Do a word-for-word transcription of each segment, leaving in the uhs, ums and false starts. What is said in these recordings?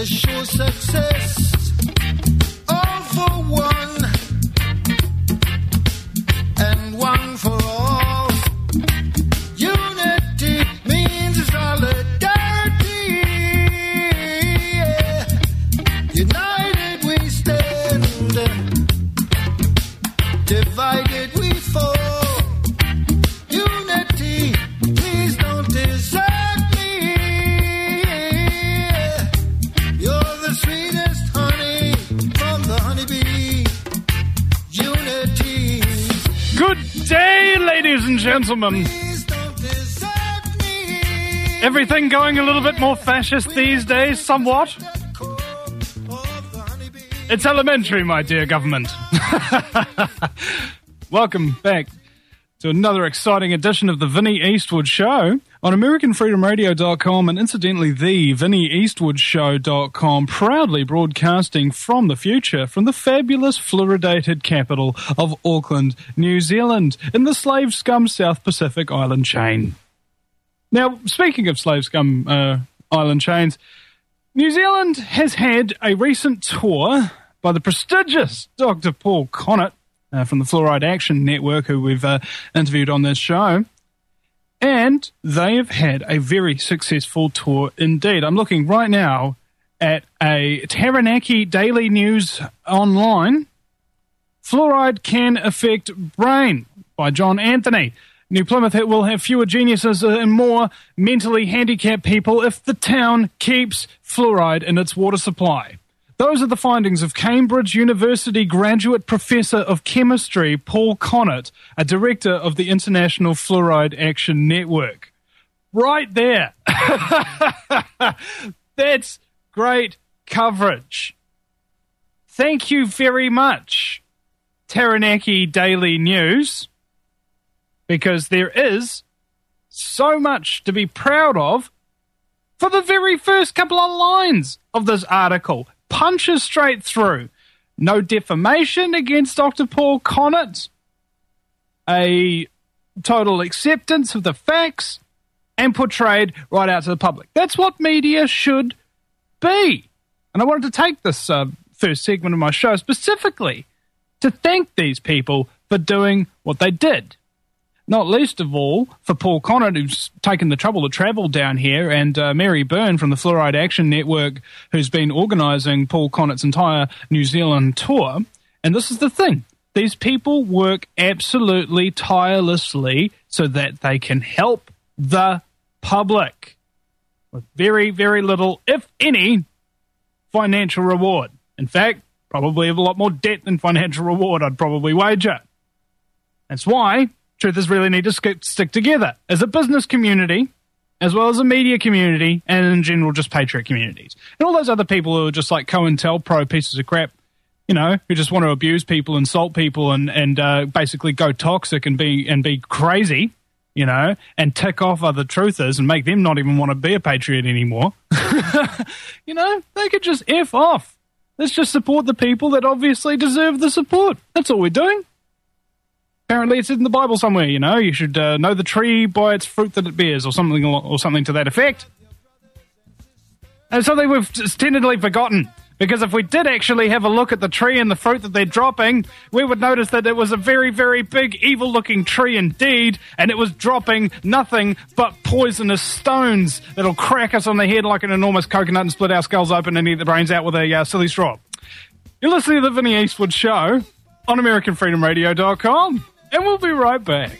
sure success. All for one, and one for all. Unity means solidarity. Yeah. United we stand, divided we fall. Unity, please don't desert me. You're the sweetest honey from the honeybee. Unity. Good day, ladies and gentlemen. Please don't desert me. Everything going a little bit more fascist these days, somewhat. It's elementary, my dear government. Welcome back to another exciting edition of the Vinnie Eastwood Show on American Freedom Radio dot com and incidentally the Vinnie Eastwood Show dot com, proudly broadcasting from the future from the fabulous fluoridated capital of Auckland, New Zealand, in the slave scum South Pacific island chain. Now, speaking of slave scum uh, island chains, New Zealand has had a recent tour by the prestigious Doctor Paul Connett uh, from the Fluoride Action Network, who we've uh, interviewed on this show, and they have had a very successful tour indeed. I'm looking right now at a Taranaki Daily News Online, Fluoride Can Affect Brain by John Anthony. New Plymouth will have fewer geniuses and more mentally handicapped people if the town keeps fluoride in its water supply. Those are the findings of Cambridge University graduate professor of chemistry Paul Connett, a director of the International Fluoride Action Network. Right there. That's great coverage. Thank you very much, Taranaki Daily News, because there is so much to be proud of for the very first couple of lines of this article. Punches straight through. No defamation against Doctor Paul Connett. A total acceptance of the facts and portrayed right out to the public. That's what media should be. And I wanted to take this uh, first segment of my show specifically to thank these people for doing what they did. Not least of all for Paul Connett, who's taken the trouble to travel down here, and uh, Mary Byrne from the Fluoride Action Network, who's been organising Paul Connett's entire New Zealand tour. And this is the thing. These people work absolutely tirelessly so that they can help the public with very, very little, if any, financial reward. In fact, probably have a lot more debt than financial reward, I'd probably wager. That's why truthers really need to sk- stick together as a business community, as well as a media community, and in general just patriot communities. And all those other people who are just like COINTELPRO pieces of crap, you know, who just want to abuse people, insult people, and and uh, basically go toxic and be and be crazy, you know, and tick off other truthers and make them not even want to be a patriot anymore. You know, they could just F off. Let's just support the people that obviously deserve the support. That's all we're doing. Apparently it's in the Bible somewhere, you know. You should uh, know the tree by its fruit that it bears, or something or something to that effect. And it's something we've tentatively forgotten, because if we did actually have a look at the tree and the fruit that they're dropping, we would notice that it was a very, very big, evil-looking tree indeed, and it was dropping nothing but poisonous stones that'll crack us on the head like an enormous coconut and split our skulls open and eat the brains out with a uh, silly straw. You're listening to the Vinnie Eastwood Show on American Freedom Radio dot com. And we'll be right back.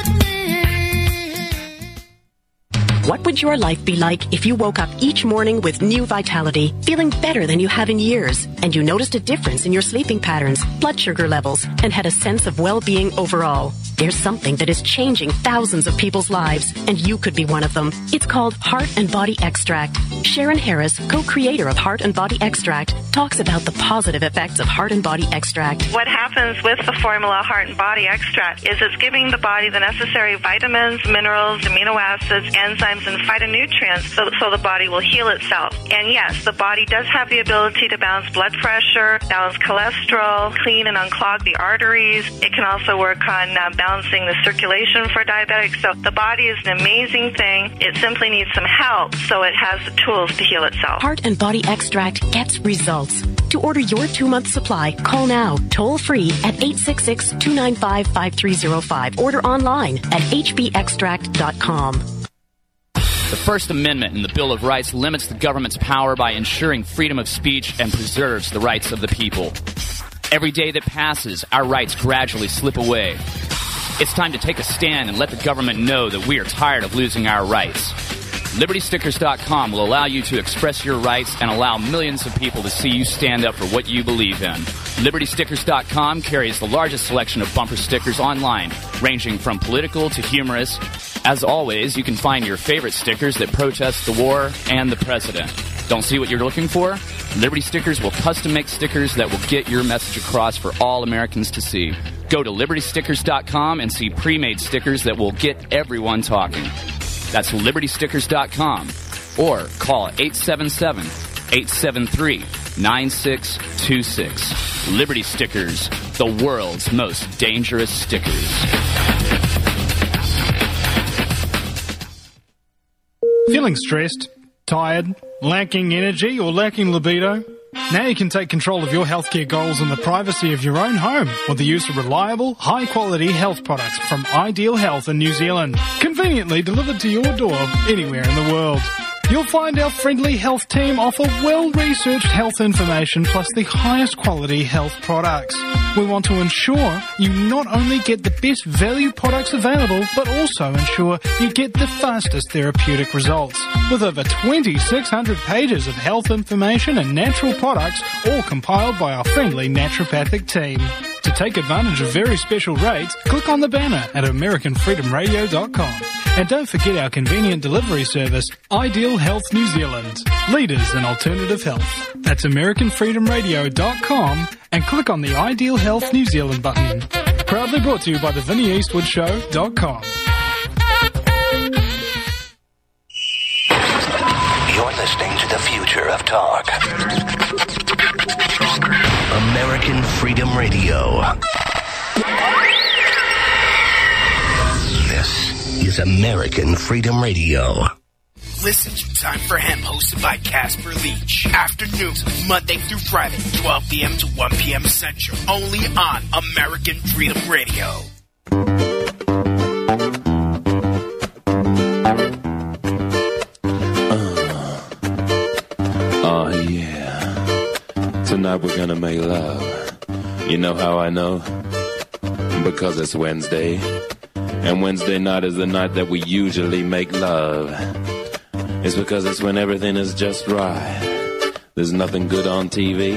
What would your life be like if you woke up each morning with new vitality, feeling better than you have in years, and you noticed a difference in your sleeping patterns, blood sugar levels, and had a sense of well-being overall? There's something that is changing thousands of people's lives, and you could be one of them. It's called Heart and Body Extract. Sharon Harris, co-creator of Heart and Body Extract, talks about the positive effects of Heart and Body Extract. What happens with the formula Heart and Body Extract is it's giving the body the necessary vitamins, minerals, amino acids, enzymes, and phytonutrients so, so the body will heal itself. And yes, the body does have the ability to balance blood pressure, balance cholesterol, clean and unclog the arteries. It can also work on uh, balancing rebalancing the circulation for diabetics. So the body is an amazing thing. It simply needs some help, so it has the tools to heal itself. Heart and Body Extract gets results. To order your two-month supply, call now, toll-free at eight six six, two nine five, five three zero five. Order online at h b extract dot com. The First Amendment in the Bill of Rights limits the government's power by ensuring freedom of speech and preserves the rights of the people. Every day that passes, our rights gradually slip away. It's time to take a stand and let the government know that we are tired of losing our rights. Liberty Stickers dot com will allow you to express your rights and allow millions of people to see you stand up for what you believe in. Liberty Stickers dot com carries the largest selection of bumper stickers online, ranging from political to humorous. As always, you can find your favorite stickers that protest the war and the president. Don't see what you're looking for? Liberty Stickers will custom make stickers that will get your message across for all Americans to see. Go to Liberty Stickers dot com and see pre-made stickers that will get everyone talking. That's Liberty Stickers dot com. Or call eight seven seven, eight seven three, nine six two six. Liberty Stickers, the world's most dangerous stickers. Feeling stressed, tired, lacking energy, or lacking libido? Now you can take control of your healthcare goals in the privacy of your own home with the use of reliable, high-quality health products from Ideal Health in New Zealand, conveniently delivered to your door anywhere in the world. You'll find our friendly health team offer well-researched health information plus the highest quality health products. We want to ensure you not only get the best value products available, but also ensure you get the fastest therapeutic results. With over twenty-six hundred pages of health information and natural products, all compiled by our friendly naturopathic team. To take advantage of very special rates, click on the banner at American Freedom Radio dot com. And don't forget our convenient delivery service, Ideal Health New Zealand, leaders in alternative health. That's American Freedom Radio dot com and click on the Ideal Health New Zealand button. Proudly brought to you by the Vinnie Eastwood Show dot com. You're listening to the future of talk. American Freedom Radio. This is American Freedom Radio. Listen to Time for Hemp, hosted by Casper Leach. Afternoons, Monday through Friday, twelve p.m. to one p.m. Central. Only on American Freedom Radio. Oh, yeah. Tonight we're gonna make love. You know how I know? Because it's Wednesday. And Wednesday night is the night that we usually make love. It's because it's when everything is just right. There's nothing good on T V.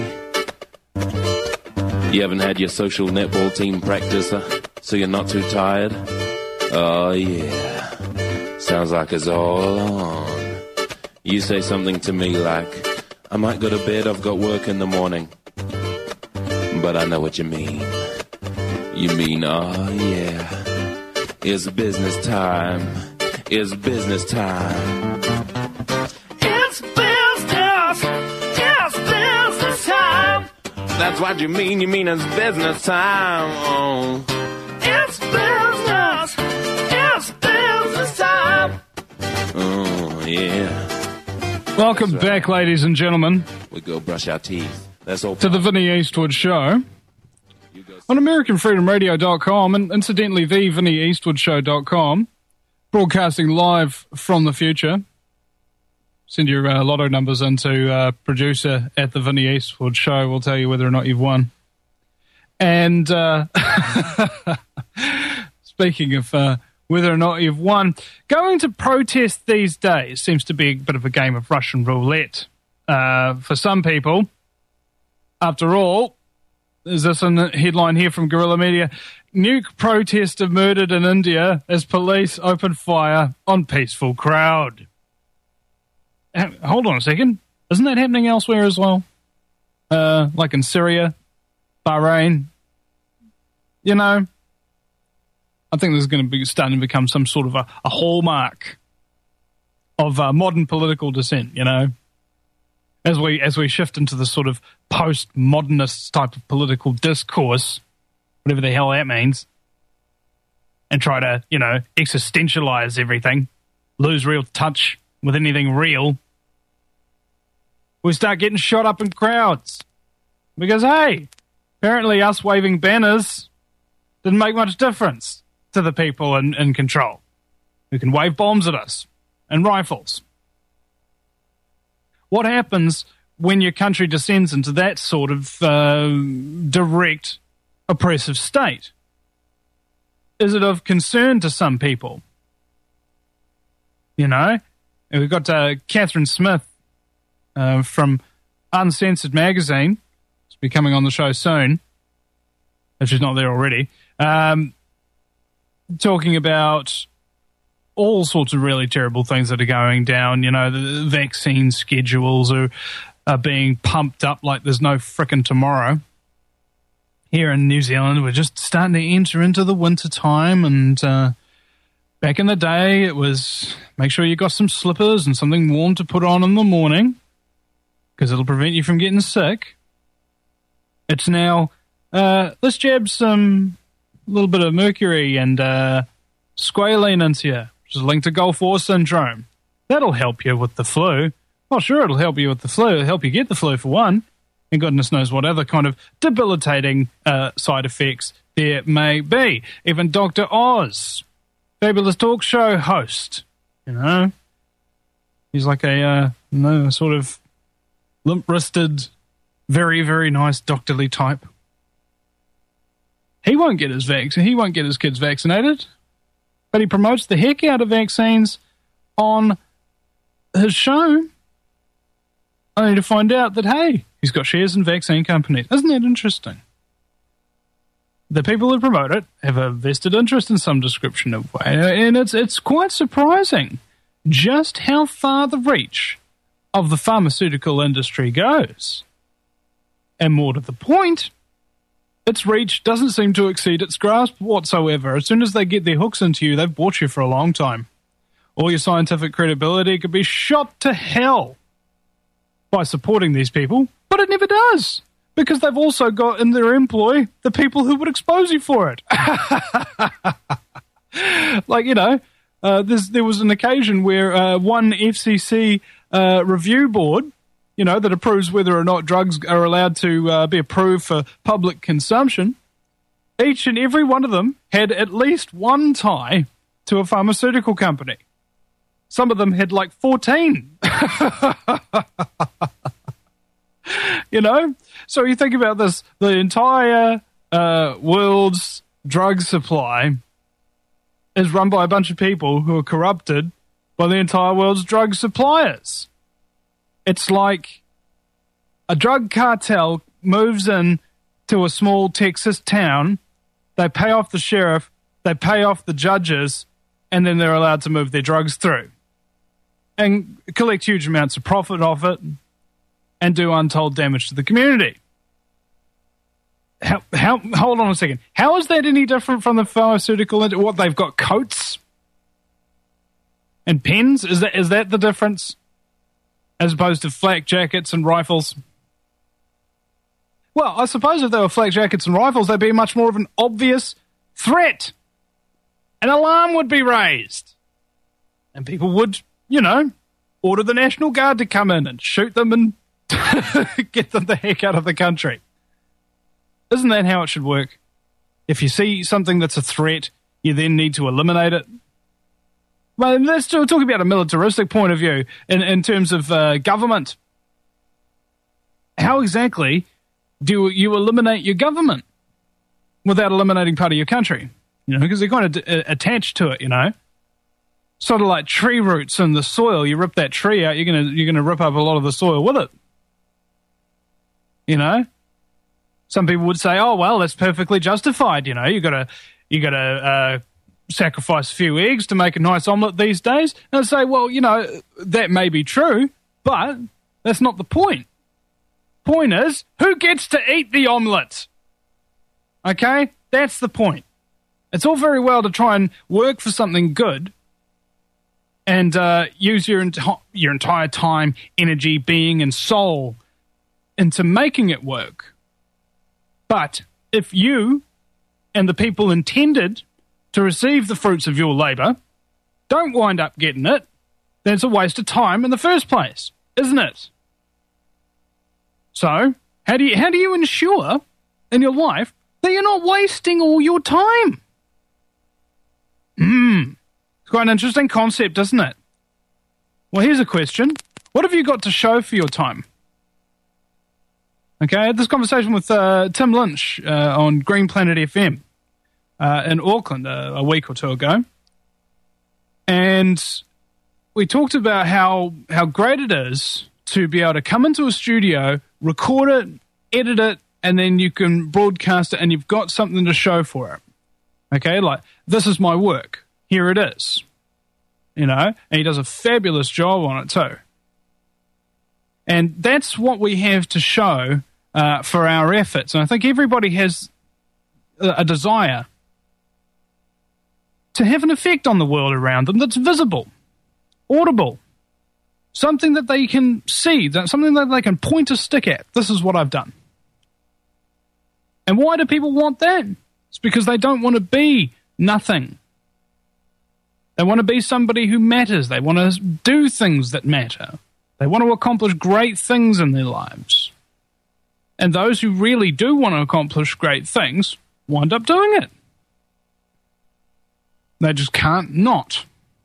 You haven't had your social netball team practice, uh, so you're not too tired? Oh, yeah. Sounds like it's all on. You say something to me like, I might go to bed, I've got work in the morning. But I know what you mean. You mean, oh, yeah. It's business time. It's business time. It's business. It's business time. That's what you mean. You mean it's business time. Oh. It's business. It's business time. Oh, yeah. Welcome right. back, ladies and gentlemen, We go brush our teeth. That's all. to the Vinnie Eastwood Show on American Freedom Radio dot com and incidentally the Vinnie Eastwood Show dot com, broadcasting live from the future. Send your uh, lotto numbers into uh, producer at the Vinnie Eastwood Show. We'll tell you whether or not you've won. And uh, speaking of uh, whether or not you've won, going to protest these days seems to be a bit of a game of Russian roulette uh, for some people. After all, there's this headline here from Guerrilla Media. Nuke protester murdered in India as police open fire on peaceful crowd. Hold on a second. Isn't that happening elsewhere as well? Uh, like in Syria, Bahrain. You know, I think this is going to be starting to become some sort of a, a hallmark of uh, modern political dissent, you know. As we as we shift into the sort of post-modernist type of political discourse, whatever the hell that means. and try to, you know, existentialize everything, lose real touch with anything real, we start getting shot up in crowds. Because, hey, apparently us waving banners didn't make much difference to the people in, in control who can wave bombs at us and rifles. What happens when your country descends into that sort of uh, direct oppressive state? Is it of concern to some people? You know, and we've got uh, Catherine Smith uh, from Uncensored Magazine. She'll be coming on the show soon, if she's not there already, um, talking about all sorts of really terrible things that are going down. You know, the vaccine schedules are, are being pumped up like there's no frickin' tomorrow. Here in New Zealand, we're just starting to enter into the winter time, and uh, back in the day, it was make sure you got some slippers and something warm to put on in the morning, because it'll prevent you from getting sick. It's now, uh, let's jab some little bit of mercury and uh, squalene into you, which is linked to Gulf War syndrome. That'll help you with the flu. Well, sure, it'll help you with the flu. It'll help you get the flu, for one. And goodness knows what other kind of debilitating uh, side effects there may be. Even Doctor Oz, fabulous talk show host, you know, he's like a uh, you know, sort of limp-wristed, very, very nice doctorly type. He won't get his vaccine. He won't get his kids vaccinated, but he promotes the heck out of vaccines on his show, only to find out that, hey, he's got shares in vaccine companies. Isn't that interesting? The people who promote it have a vested interest in some description of way, and it's it's quite surprising just how far the reach of the pharmaceutical industry goes. And more to the point, its reach doesn't seem to exceed its grasp whatsoever. As soon as they get their hooks into you, they've bought you for a long time. All your scientific credibility could be shot to hell by supporting these people, but it never does, because they've also got in their employ the people who would expose you for it. Like, you know, uh, there was an occasion where uh, one F C C uh, review board, you know, that approves whether or not drugs are allowed to uh, be approved for public consumption, each and every one of them had at least one tie to a pharmaceutical company. Some of them had like fourteen. You know? So you think about this, the entire uh, world's drug supply is run by a bunch of people who are corrupted by the entire world's drug suppliers. It's like a drug cartel moves in to a small Texas town, they pay off the sheriff, they pay off the judges, and then they're allowed to move their drugs through and collect huge amounts of profit off it and do untold damage to the community. How, how, hold on a second. How is that any different from the pharmaceutical? What, they've got coats and pens? Is that is that the difference? As opposed to flak jackets and rifles? Well, I suppose if they were flak jackets and rifles, they'd be much more of an obvious threat. An alarm would be raised. And people would, you know, order the National Guard to come in and shoot them and get them the heck out of the country. Isn't that how it should work? If you see something that's a threat, you then need to eliminate it. Well, let's talk about a militaristic point of view in, in terms of uh, government. How exactly do you eliminate your government without eliminating part of your country? You know, because they're kind of d- attached to it, you know. Sort of like tree roots in the soil. You rip that tree out, you're gonna you're gonna rip up a lot of the soil with it. You know? Some people would say, oh, well, that's perfectly justified, you know. You gotta you gotta uh, sacrifice a few eggs to make a nice omelette these days. And I'd say, well, you know, that may be true, but that's not the point. Point is, who gets to eat the omelette? Okay? That's the point. It's all very well to try and work for something good and uh, use your enti- your entire time, energy, being, and soul into making it work. But if you and the people intended to receive the fruits of your labour don't wind up getting it, then it's a waste of time in the first place, isn't it? So, how do you, how do you ensure in your life that you're not wasting all your time? Hmm, it's quite an interesting concept, isn't it? Well, here's a question. What have you got to show for your time? Okay, I had this conversation with uh, Tim Lynch uh, on Green Planet F M uh, in Auckland uh, a week or two ago. And we talked about how how great it is to be able to come into a studio, record it, edit it, and then you can broadcast it and you've got something to show for it. Okay, like, this is my work. Here it is. You know, and he does a fabulous job on it too. And that's what we have to show uh, for our efforts. And I think everybody has a, a desire to have an effect on the world around them that's visible, audible, something that they can see, that something that they can point a stick at. This is what I've done. And why do people want that? It's because they don't want to be nothing. They want to be somebody who matters. They want to do things that matter. They want to accomplish great things in their lives. And those who really do want to accomplish great things wind up doing it. They just can't not.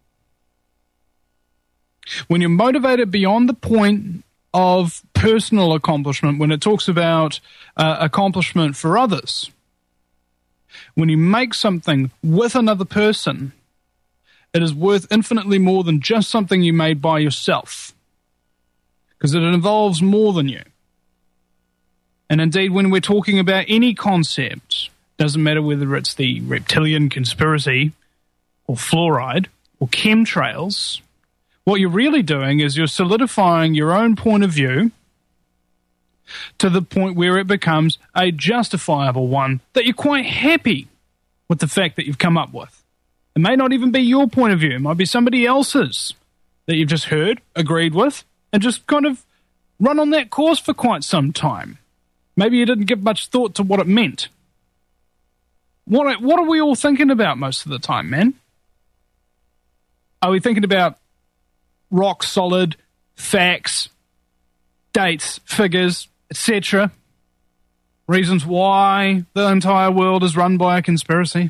When you're motivated beyond the point of personal accomplishment, when it talks about uh, accomplishment for others, when you make something with another person, it is worth infinitely more than just something you made by yourself, because it involves more than you. And indeed, when we're talking about any concept, doesn't matter whether it's the reptilian conspiracy or fluoride or chemtrails, what you're really doing is you're solidifying your own point of view to the point where it becomes a justifiable one that you're quite happy with the fact that you've come up with. It may not even be your point of view. It might be somebody else's that you've just heard, agreed with, and just kind of run on that course for quite some time. Maybe you didn't give much thought to what it meant. What, what are we all thinking about most of the time, man? Are we thinking about rock solid facts, dates, figures, et cetera? Reasons why the entire world is run by a conspiracy?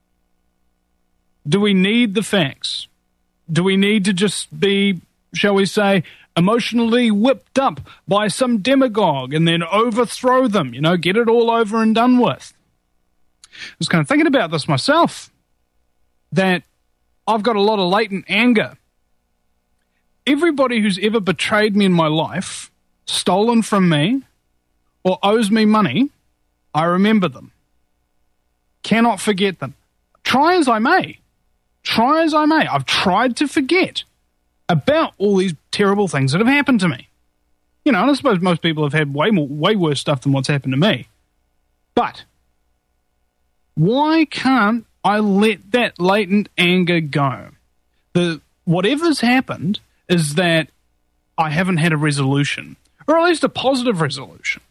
Do we need the facts? Do we need to just be, shall we say, emotionally whipped up by some demagogue and then overthrow them, you know, get it all over and done with? I was kind of thinking about this myself, that I've got a lot of latent anger. Everybody who's ever betrayed me in my life, stolen from me, or owes me money, I remember them. Cannot forget them. Try as I may. Try as I may. I've tried to forget about all these terrible things that have happened to me. You know, and I suppose most people have had way more, way worse stuff than what's happened to me. But why can't I let that latent anger go? The whatever's happened is that I haven't had a resolution, or at least a positive resolution.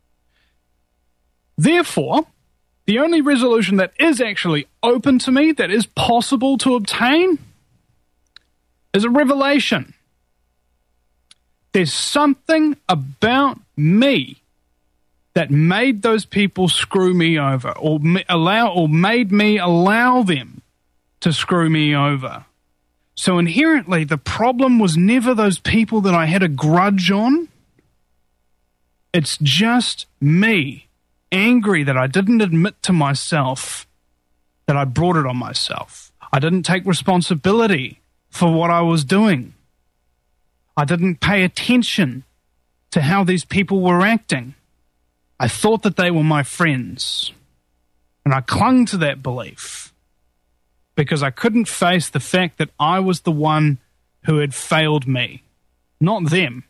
Therefore, the only resolution that is actually open to me, that is possible to obtain, is a revelation. There's something about me that made those people screw me over, or allow, or made me allow them to screw me over. So inherently, the problem was never those people that I had a grudge on. It's just me, angry that I didn't admit to myself that I brought it on myself. I didn't take responsibility for what I was doing. I didn't pay attention to how these people were acting. I thought that they were my friends, and I clung to that belief because I couldn't face the fact that I was the one who had failed me, not them.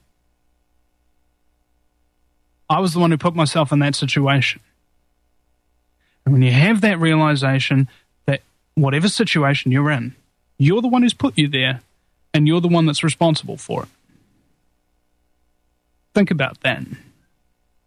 I was the one who put myself in that situation. And when you have that realization that whatever situation you're in, you're the one who's put you there, and you're the one that's responsible for it. Think about that.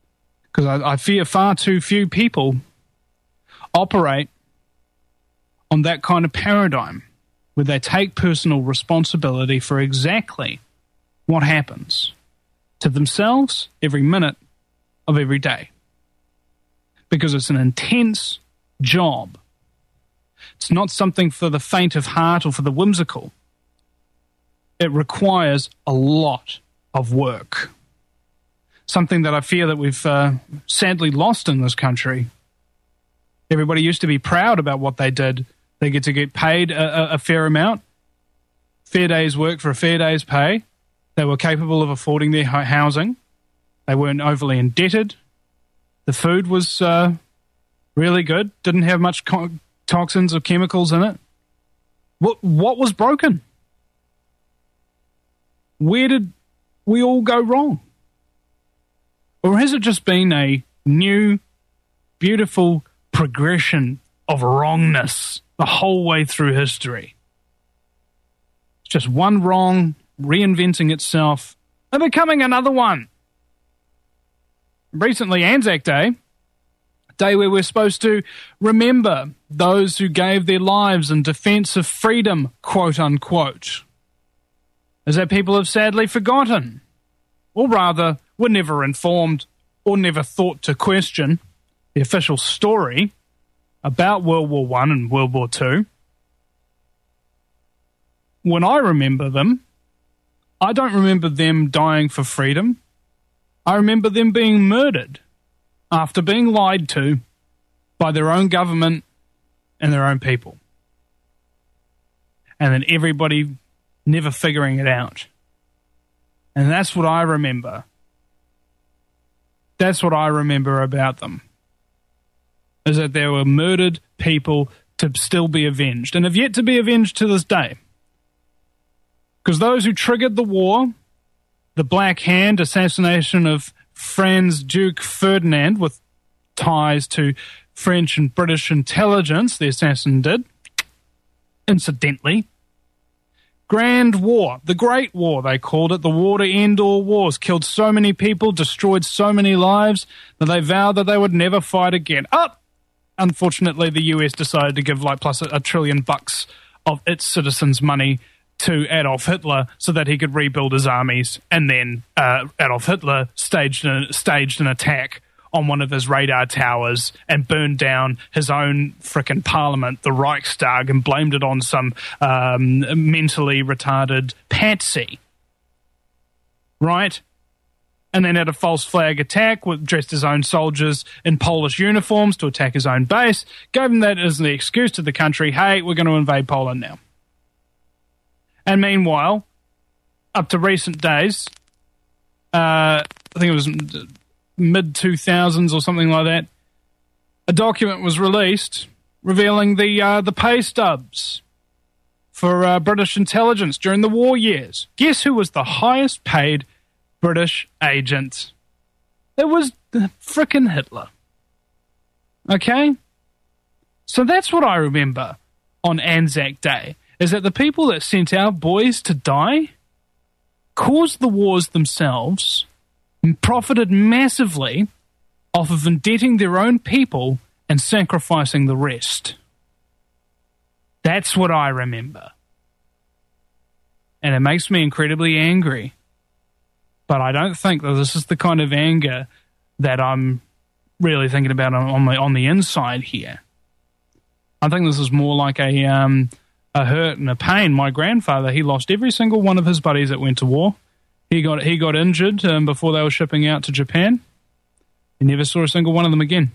Because I, I fear far too few people operate on that kind of paradigm where they take personal responsibility for exactly what happens to themselves every minute of every day. Because it's an intense job. It's not something for the faint of heart or for the whimsical. It requires a lot of work. Something that I fear that we've uh, sadly lost in this country. Everybody used to be proud about what they did. They get to get paid a, a, a fair amount. Fair day's work for a fair day's pay. They were capable of affording their housing. They weren't overly indebted. The food was uh, really good. Didn't have much co- toxins or chemicals in it. What, what was broken? Where did we all go wrong? Or has it just been a new, beautiful progression of wrongness the whole way through history? It's just one wrong reinventing itself and becoming another one. Recently, Anzac Day, a day where we're supposed to remember those who gave their lives in defense of freedom, quote unquote. Is that people have sadly forgotten, or rather were never informed or never thought to question the official story about World War One and World War Two. When I remember them, I don't remember them dying for freedom. I remember them being murdered after being lied to by their own government and their own people. And then everybody never figuring it out. And that's what I remember. That's what I remember about them. Is that there were murdered people to still be avenged, and have yet to be avenged to this day. Because those who triggered the war, the Black Hand assassination of Franz Duke Ferdinand with ties to French and British intelligence, the assassin did, incidentally. Grand War, the Great War, they called it, the war to end all wars, killed so many people, destroyed so many lives, that they vowed that they would never fight again. Oh, unfortunately, the U S decided to give like plus a, a trillion bucks of its citizens' money to Adolf Hitler so that he could rebuild his armies, and then uh, Adolf Hitler staged an, staged an attack on one of his radar towers and burned down his own frickin' parliament, the Reichstag, and blamed it on some um, mentally retarded patsy. Right? And then had a false flag attack, with dressed his own soldiers in Polish uniforms to attack his own base, gave him that as the excuse to the country, hey, we're going to invade Poland now. And meanwhile, up to recent days, uh, I think it was mid two thousands or something like that, a document was released revealing the uh, the pay stubs for uh, British intelligence during the war years. Guess who was the highest paid British agent? It was frickin' Hitler. Okay? So that's what I remember on Anzac Day, is that the people that sent our boys to die caused the wars themselves and profited massively off of indebting their own people and sacrificing the rest. That's what I remember. And it makes me incredibly angry. But I don't think that this is the kind of anger that I'm really thinking about on the, on the inside here. I think this is more like a um, a hurt and a pain. My grandfather, he lost every single one of his buddies that went to war. He got he got injured um, before they were shipping out to Japan. He never saw a single one of them again.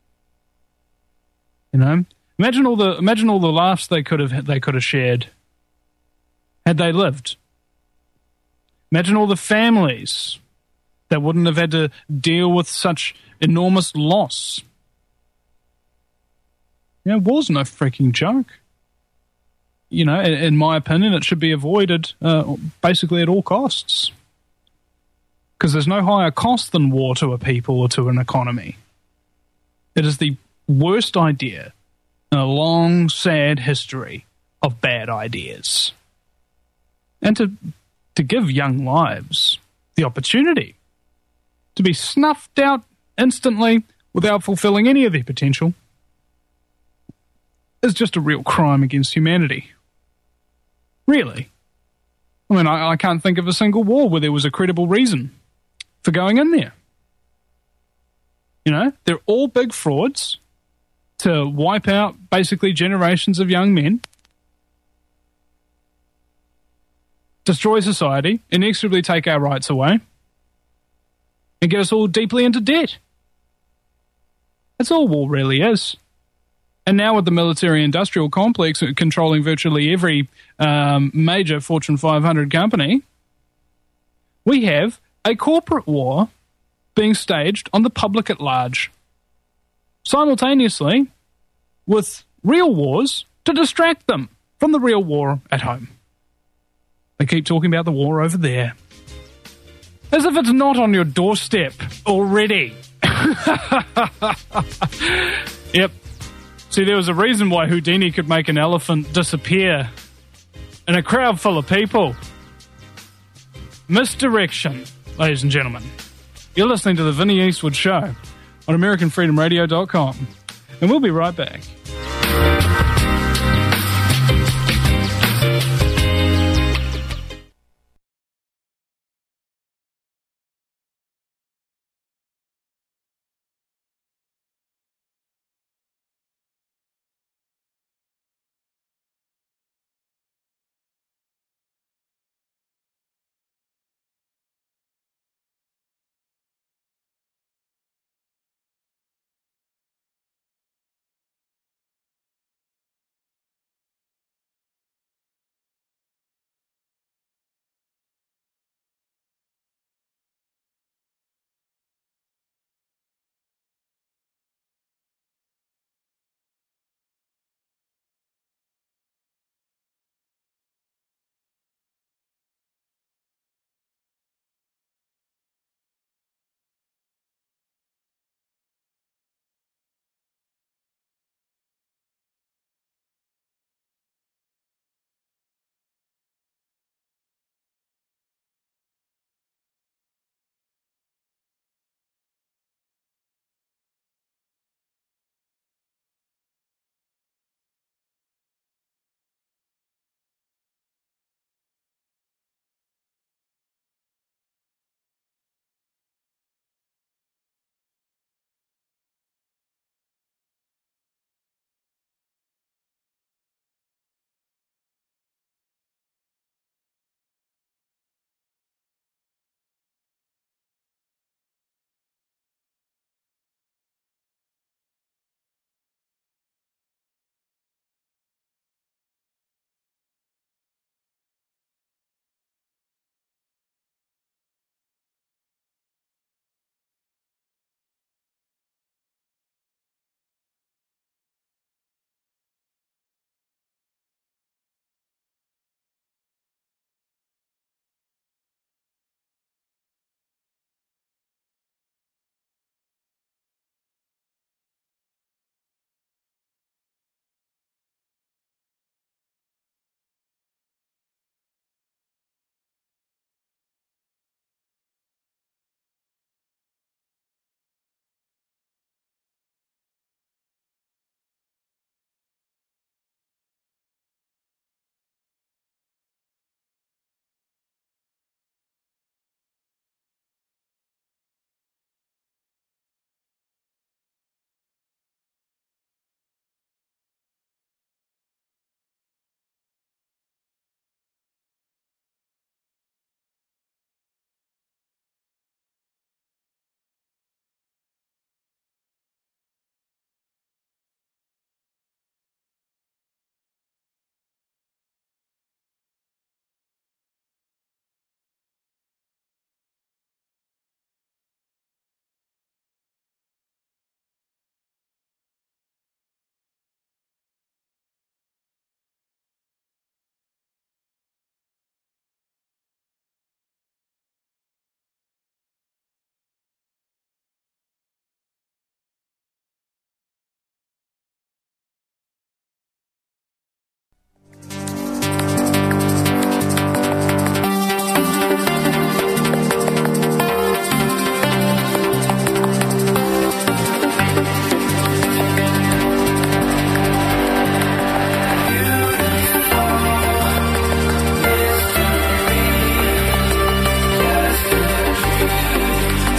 You know, imagine all the imagine all the laughs they could have they could have shared had they lived. Imagine all the families that wouldn't have had to deal with such enormous loss. You know, war's no freaking joke. You know, in, in my opinion, it should be avoided uh, basically at all costs. Because there's no higher cost than war to a people or to an economy. It is the worst idea in a long, sad history of bad ideas. And to to give young lives the opportunity to be snuffed out instantly without fulfilling any of their potential. is just a real crime against humanity. Really. I mean, I, I can't think of a single war where there was a credible reason for going in there. You know, they're all big frauds to wipe out basically generations of young men, destroy society, inexorably take our rights away, and get us all deeply into debt. That's all war really is. And now with the military-industrial complex controlling virtually every um, major Fortune five hundred company, we have a corporate war being staged on the public at large, simultaneously with real wars to distract them from the real war at home. They keep talking about the war over there, as if it's not on your doorstep already. Yep. See, there was a reason why Houdini could make an elephant disappear in a crowd full of people. Misdirection, ladies and gentlemen. You're listening to the Vinnie Eastwood Show on American Freedom Radio dot com. And we'll be right back.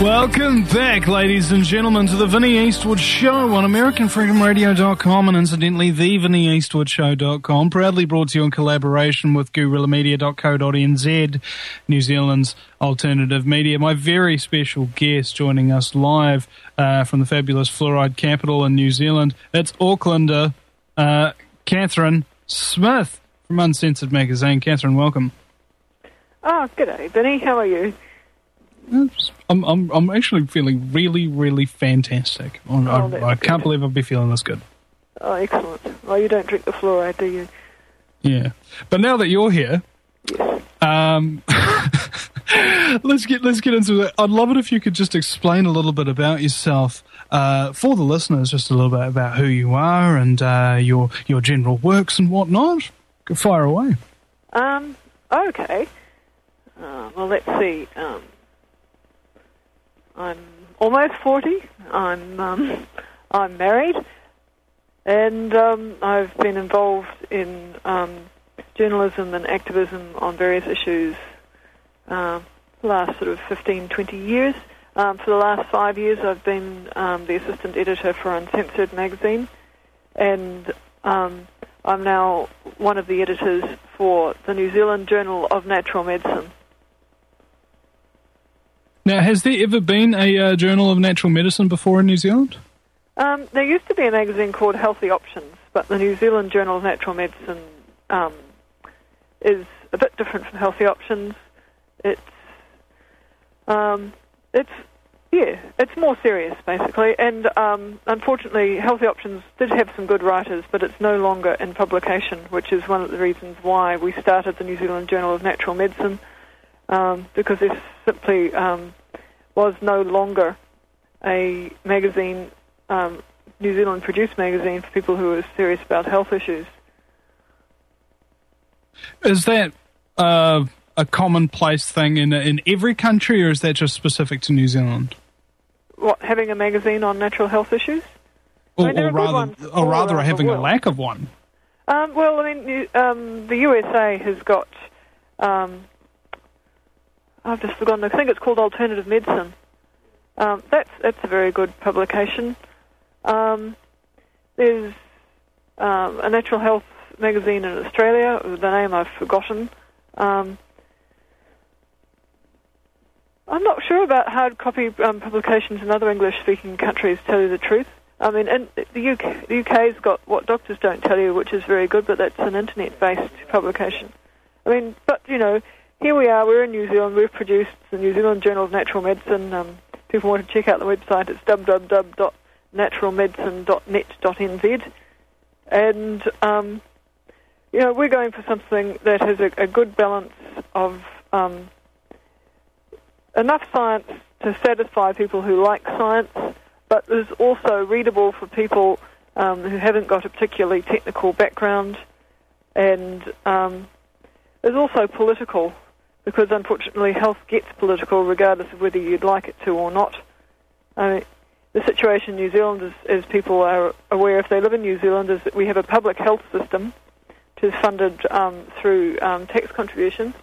Welcome back, ladies and gentlemen, to the Vinnie Eastwood Show on American Freedom Radio dot com and incidentally the Vinnie Eastwood Show dot com, proudly brought to you in collaboration with Guerrilla Media dot co dot n z, New Zealand's alternative media. My very special guest joining us live uh, from the fabulous fluoride capital in New Zealand, it's Aucklander, uh, Catherine Smith from Uncensored Magazine. Catherine, welcome. Oh, g'day, Vinny. How are you? I'm I'm I'm actually feeling really, really fantastic. I, Oh, I, I can't believe I'll be feeling this good. Oh, excellent. Well, you don't drink the fluoride, do you? Yeah, but now that you're here, Yes. um, let's get let's get into it. I'd love it if you could just explain a little bit about yourself uh, for the listeners, just a little bit about who you are and uh, your your general works and whatnot. Go fire away. Um, okay. Uh, well, let's see. Um, I'm almost forty. I'm um, I'm married, and um, I've been involved in um, journalism and activism on various issues uh, the last sort of fifteen, twenty years. Um, for the last five years, I've been um, the assistant editor for Uncensored Magazine, and um, I'm now one of the editors for the New Zealand Journal of Natural Medicine. Now, has there ever been a uh, Journal of Natural Medicine before in New Zealand? Um, there used to be a magazine called Healthy Options, but the New Zealand Journal of Natural Medicine um, is a bit different from Healthy Options. It's, um, it's, yeah, it's more serious, basically. And um, unfortunately, Healthy Options did have some good writers, but it's no longer in publication, which is one of the reasons why we started the New Zealand Journal of Natural Medicine. Um, because there simply um, was no longer a magazine, um, New Zealand-produced magazine for people who were serious about health issues. Is that uh, a commonplace thing in in every country, or is that just specific to New Zealand? What, having a magazine on natural health issues? Or, I mean, there or are good rather, ones or all rather around having the a world. lack of one? Um, well, I mean, you- um, the U S A has got... Um, I've just forgotten. I think it's called Alternative Medicine. Um, that's that's a very good publication. Um, there's um, a natural health magazine in Australia. The name I've forgotten. Um, I'm not sure about hard copy um, publications in other English-speaking countries. To tell you the truth, I mean, in the U K, the U K's got What Doctors Don't Tell You, which is very good, but that's an internet-based publication. I mean, but you know. Here we are, we're in New Zealand, we've produced the New Zealand Journal of Natural Medicine. Um, people want to check out the website, it's w w w dot natural medicine dot net dot n z. And, um, you know, we're going for something that has a, a good balance of um, enough science to satisfy people who like science, but is also readable for people um, who haven't got a particularly technical background, and um, is also political, because unfortunately health gets political regardless of whether you'd like it to or not. I mean, the situation in New Zealand, is, as people are aware if they live in New Zealand, is that we have a public health system which is funded um, through um, tax contributions.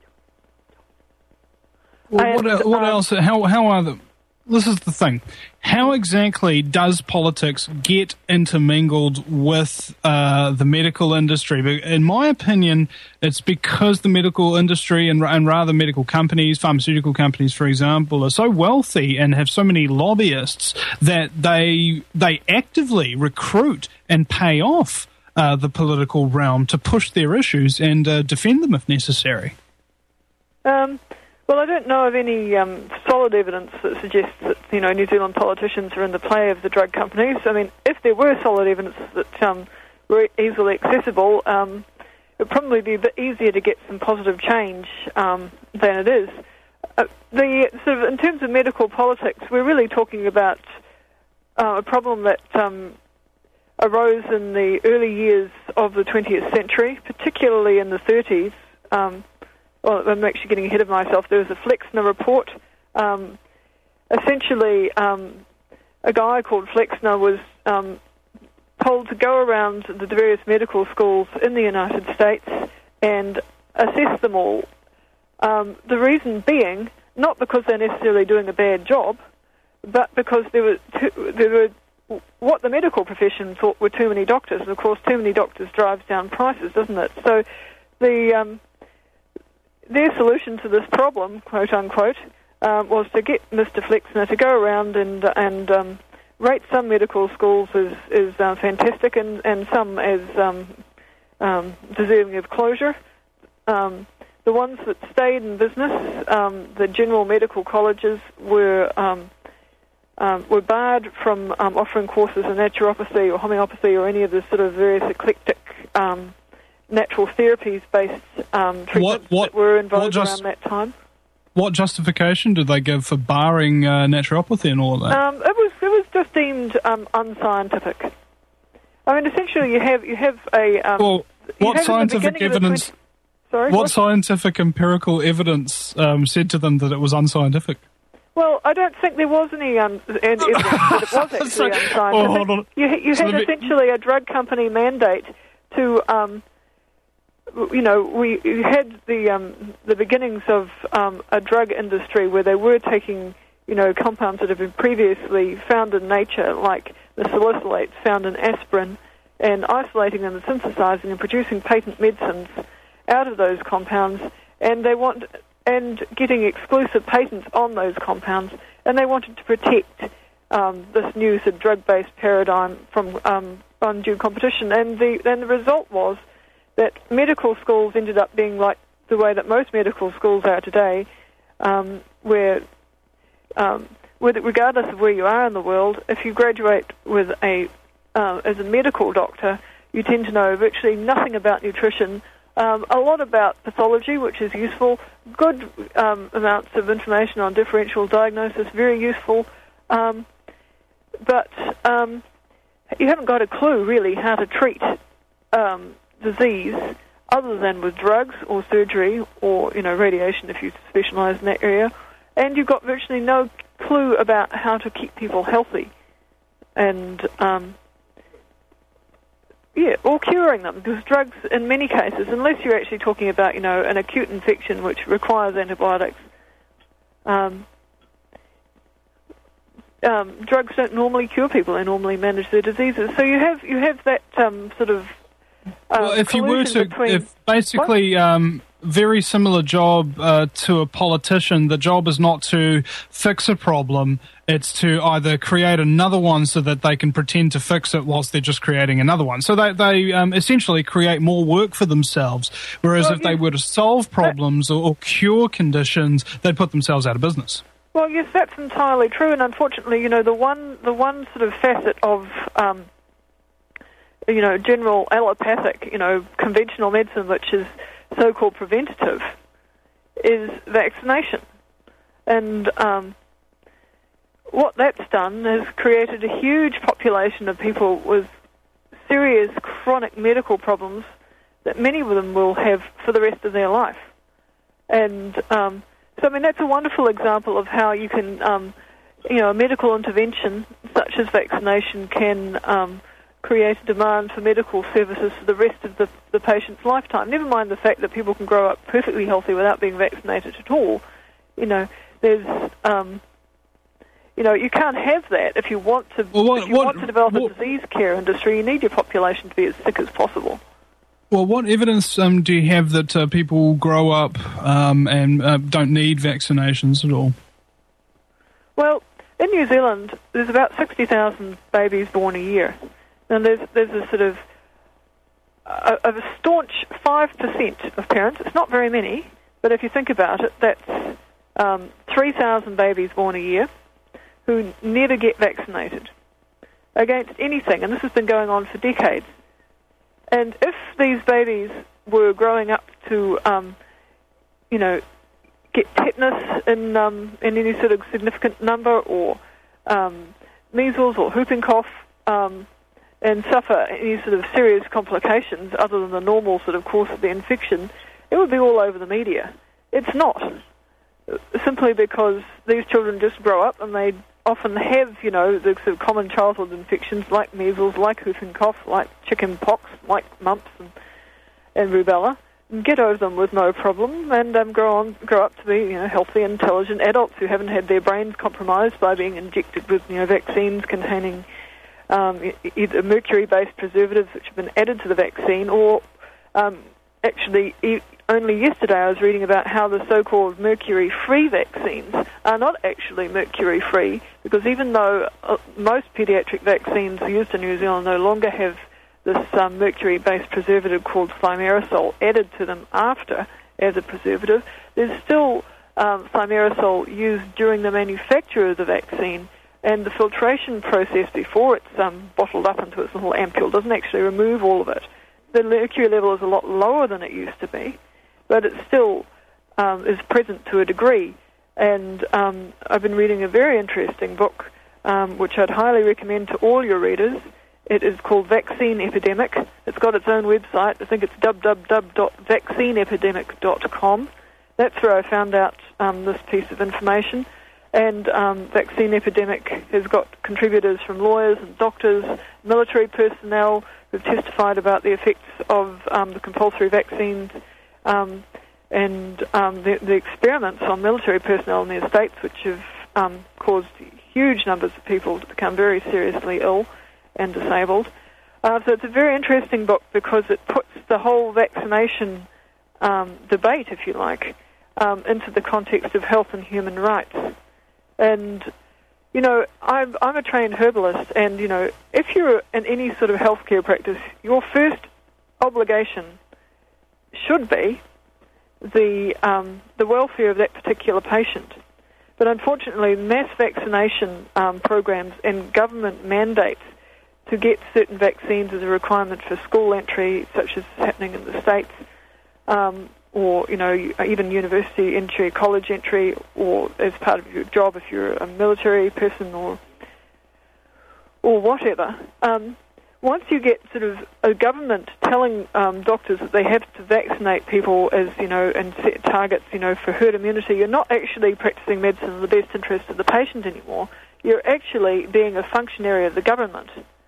Well, And, what, el- what um, else? How how are the? This is the thing. How exactly does politics get intermingled with uh, the medical industry? Be- In my opinion, it's because the medical industry and, and rather medical companies, pharmaceutical companies, for example, are so wealthy and have so many lobbyists that they they actively recruit and pay off uh, the political realm to push their issues and uh, defend them if necessary. Um, well, I don't know of any um, solid evidence that suggests that, you know, New Zealand politicians are in the play of the drug companies. I mean, if there were solid evidence that um, were easily accessible, um, it would probably be a bit easier to get some positive change um, than it is. Uh, the sort of, in terms of medical politics, we're really talking about uh, a problem that um, arose in the early years of the twentieth century, particularly in the thirties. Um, well, I'm actually getting ahead of myself. There was a Flexner report. Um, essentially, um, a guy called Flexner was um, told to go around the various medical schools in the United States and assess them all. Um, the reason being not because they're necessarily doing a bad job, but because there were too, there were what the medical profession thought were too many doctors. And of course, too many doctors drives down prices, doesn't it? So the um, their solution to this problem, quote unquote, um, was to get Mister Flexner to go around and and um, rate some medical schools as, as uh, fantastic and, and some as um, um, deserving of closure. Um, the ones that stayed in business, um, the general medical colleges, were um, um, were barred from um, offering courses in naturopathy or homeopathy or any of the sort of various eclectic um, natural therapies-based um, treatments what, what, that were in vogue just, around that time. What justification did they give for barring uh, naturopathy and all of that? Um, it was it was just deemed um, unscientific. I mean, essentially, you have you have a um, well, what scientific evidence? twenty Sorry, what, what scientific empirical evidence um, said to them that it was unscientific? Well, I don't think there was any um, evidence that it was actually so, unscientific. Oh, hold on. You, you so had me... essentially a drug company mandate to, um, you know, we you had the um, the beginnings of um, a drug industry where they were taking, you know, compounds that have been previously found in nature, like the salicylates found in aspirin, and isolating them and synthesizing and producing patent medicines out of those compounds, and they want and getting exclusive patents on those compounds, and they wanted to protect um, this new sort of drug-based paradigm from um, undue competition. And the and the result was that medical schools ended up being like the way that most medical schools are today, um, where um, with, regardless of where you are in the world, if you graduate with a uh, as a medical doctor, you tend to know virtually nothing about nutrition. Um, a lot about pathology, which is useful, good um, amounts of information on differential diagnosis, very useful, um, but um, you haven't got a clue, really, how to treat um, disease other than with drugs or surgery or, you know, radiation if you specialise in that area, and you've got virtually no clue about how to keep people healthy. And... Um, Yeah, or curing them, because drugs, in many cases, unless you're actually talking about, you know, an acute infection which requires antibiotics, um, um, drugs don't normally cure people; they normally manage their diseases. So you have you have that um, sort of uh, well, if you were to, between, if basically. Um, very similar job uh, to a politician. The job is not to fix a problem, it's to either create another one so that they can pretend to fix it whilst they're just creating another one. So they, they um, essentially create more work for themselves, whereas well, if yes, they were to solve problems or, or cure conditions, they'd put themselves out of business. Well, yes, that's entirely true, and unfortunately, you know, the one the one sort of facet of um, you know, general allopathic, you know, conventional medicine, which is so-called preventative, is vaccination. And um, what that's done is created a huge population of people with serious chronic medical problems that many of them will have for the rest of their life. And um, so, I mean, that's a wonderful example of how you can, um, you know, a medical intervention such as vaccination can um, create a demand for medical services for the rest of the, the patient's lifetime. Never mind the fact that people can grow up perfectly healthy without being vaccinated at all. You know, there's, um, you know, you can't have that if you want to. Well, what, if you what, want to develop what, a disease care industry. You need your population to be as sick as possible. Well, what evidence um, do you have that uh, people grow up um, and uh, don't need vaccinations at all? Well, in New Zealand, there's about sixty thousand babies born a year. And there's there's a sort of a, a staunch five percent of parents. It's not very many, but if you think about it, that's um, three thousand babies born a year who never get vaccinated against anything, and this has been going on for decades. And if these babies were growing up to, um, you know, get tetanus in um, in any sort of significant number, or um, measles or whooping cough, um, and suffer any sort of serious complications other than the normal sort of course of the infection, it would be all over the media. It's not, simply because these children just grow up and they often have, you know, the sort of common childhood infections like measles, like whooping cough, like chicken pox, like mumps and, and rubella. get over them with no problem and um, grow on, grow up to be, you know, healthy, intelligent adults who haven't had their brains compromised by being injected with, you know, vaccines containing um, either mercury-based preservatives which have been added to the vaccine, or um, actually e- only yesterday I was reading about how the so-called mercury-free vaccines are not actually mercury-free, because even though uh, most pediatric vaccines used in New Zealand no longer have this um, mercury-based preservative called thimerosal added to them after as a preservative, there's still um, thimerosal used during the manufacture of the vaccine, and the filtration process before it's um, bottled up into its little ampule doesn't actually remove all of it. The mercury level is a lot lower than it used to be, but it still um, is present to a degree. And um, I've been reading a very interesting book, um, which I'd highly recommend to all your readers. It is called Vaccine Epidemic. It's got its own website. I think it's w w w dot vaccine epidemic dot com. That's where I found out um, this piece of information. And um, Vaccine Epidemic has got contributors from lawyers and doctors, military personnel who've testified about the effects of um, the compulsory vaccines um, and um, the, the experiments on military personnel in the States, which have um, caused huge numbers of people to become very seriously ill and disabled. Uh, so it's a very interesting book because it puts the whole vaccination um, debate, if you like, um, into the context of health and human rights. And, you know, I'm, I'm a trained herbalist, and, you know, if you're in any sort of healthcare practice, your first obligation should be the um, the welfare of that particular patient. But unfortunately, mass vaccination um, programs and government mandates to get certain vaccines as a requirement for school entry, such as happening in the States, um, or, you know, even university entry, college entry, or as part of your job if you're a military person or or whatever. Um, once you get sort of a government telling um, doctors that they have to vaccinate people as, you know, and set targets, you know, for herd immunity, you're not actually practicing medicine in the best interest of the patient anymore. You're actually being a functionary of the government.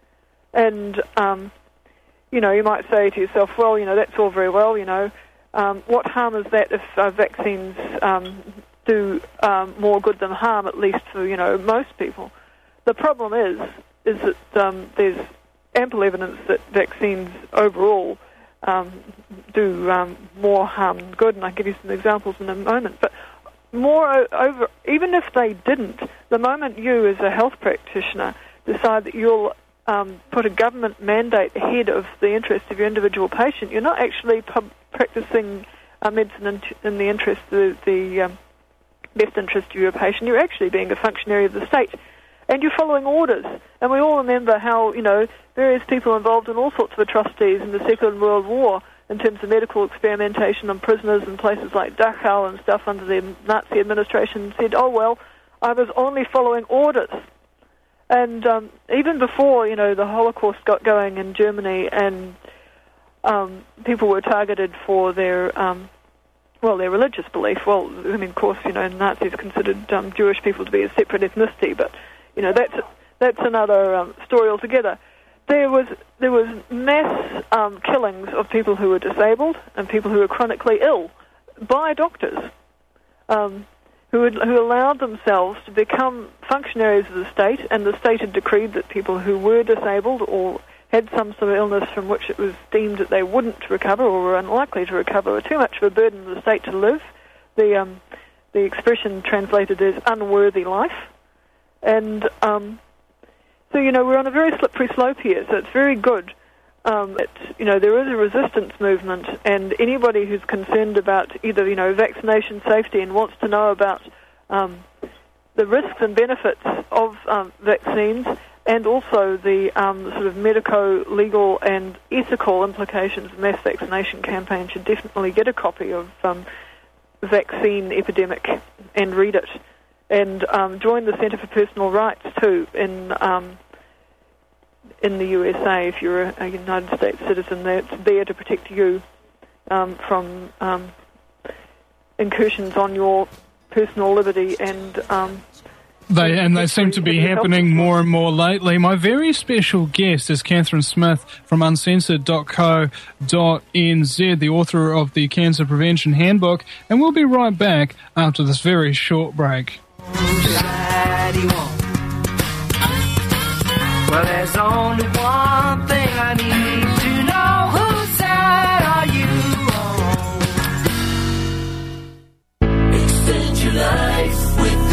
And, um, you know, you might say to yourself, well, you know, that's all very well, you know, um, what harm is that if uh, vaccines um, do um, more good than harm, at least for, you know, most people? The problem is, is that um, there's ample evidence that vaccines overall um, do um, more harm than good, and I'll give you some examples in a moment. But more over, even if they didn't, the moment you as a health practitioner decide that you'll um, put a government mandate ahead of the interest of your individual patient, you're not actually pub- practicing uh, medicine in, in the interest of the um, best interest of your patient. You're actually being a functionary of the state. And you're following orders. And we all remember how, you know, various people involved in all sorts of atrocities in the Second World War in terms of medical experimentation on prisoners in places like Dachau and stuff under the Nazi administration said, oh, well, I was only following orders. And um, even before, you know, the Holocaust got going in Germany and um, people were targeted for their, um, well, their religious belief. Well, I mean, of course, you know, Nazis considered um, Jewish people to be a separate ethnicity, but you know, that's that's another um, story altogether. There was there was mass um, killings of people who were disabled and people who were chronically ill by doctors um, who had, who allowed themselves to become functionaries of the state, and the state had decreed that people who were disabled or had some sort of illness from which it was deemed that they wouldn't recover or were unlikely to recover or too much of a burden to the state to live. The um, the expression translated as unworthy life. And um, so, you know, we're on a very slippery slope here, so it's very good um, that, you know, there is a resistance movement, and anybody who's concerned about either, you know, vaccination safety and wants to know about um, the risks and benefits of um, vaccines and also the um, sort of medico-legal and ethical implications of mass vaccination campaign should definitely get a copy of um, Vaccine Epidemic and read it. And um, join the Centre for Personal Rights, too, in um, in the U S A if you're a, a United States citizen. That's there to protect you um, from um, incursions on your personal liberty and um, They and they seem to be happening more and more lately. My very special guest is Catherine Smith from uncensored dot co dot n z, the author of the Cancer Prevention Handbook, and we'll be right back after this very short break. Well, there's only one thing I need to know. Whose side are you on? Extend your life with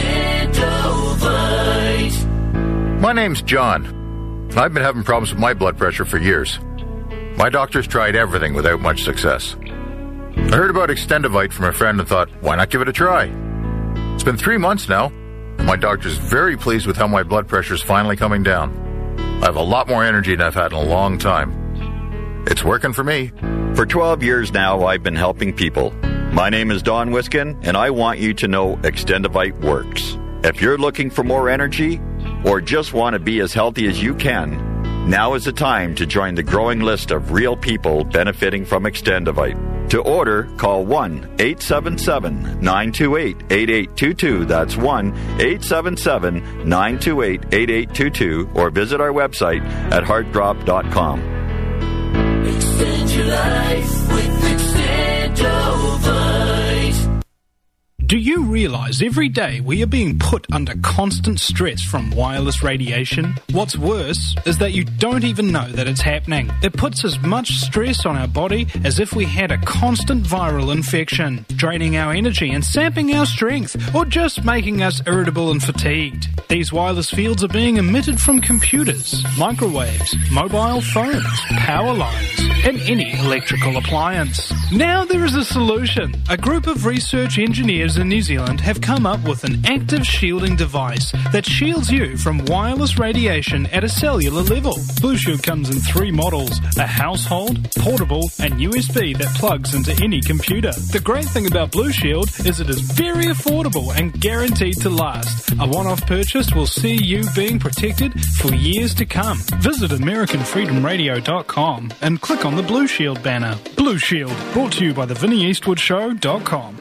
Extendovite. My name's John. I've been having problems with my blood pressure for years. My doctor's tried everything without much success. I heard about Extendovite from a friend and thought, why not give it a try? It's been three months now. My doctor's very pleased with how my blood pressure is finally coming down. I have a lot more energy than I've had in a long time. It's working for me. For twelve years now, I've been helping people. My name is Don Wiskin, and I want you to know Extendovite works. If you're looking for more energy or just want to be as healthy as you can, now is the time to join the growing list of real people benefiting from Extendovite. To order, call one eight seven seven, nine two eight, eight eight two two. That's one eight seven seven, nine two eight, eight eight two two, or visit our website at heart drop dot com. Extend your life with Extendovite. Do you realize every day we are being put under constant stress from wireless radiation? What's worse is that you don't even know that it's happening. It puts as much stress on our body as if we had a constant viral infection, draining our energy and sapping our strength, or just making us irritable and fatigued. These wireless fields are being emitted from computers, microwaves, mobile phones, power lines, and any electrical appliance. Now there is a solution. A group of research engineers in New Zealand have come up with an active shielding device that shields you from wireless radiation at a cellular level. Blue Shield comes in three models: a household, portable, and U S B that plugs into any computer. The great thing about Blue Shield is it is very affordable and guaranteed to last. A one-off purchase will see you being protected for years to come. Visit American Freedom Radio dot com and click on the Blue Shield banner. Blue Shield, brought to you by the Vinnie Eastwood Show dot com.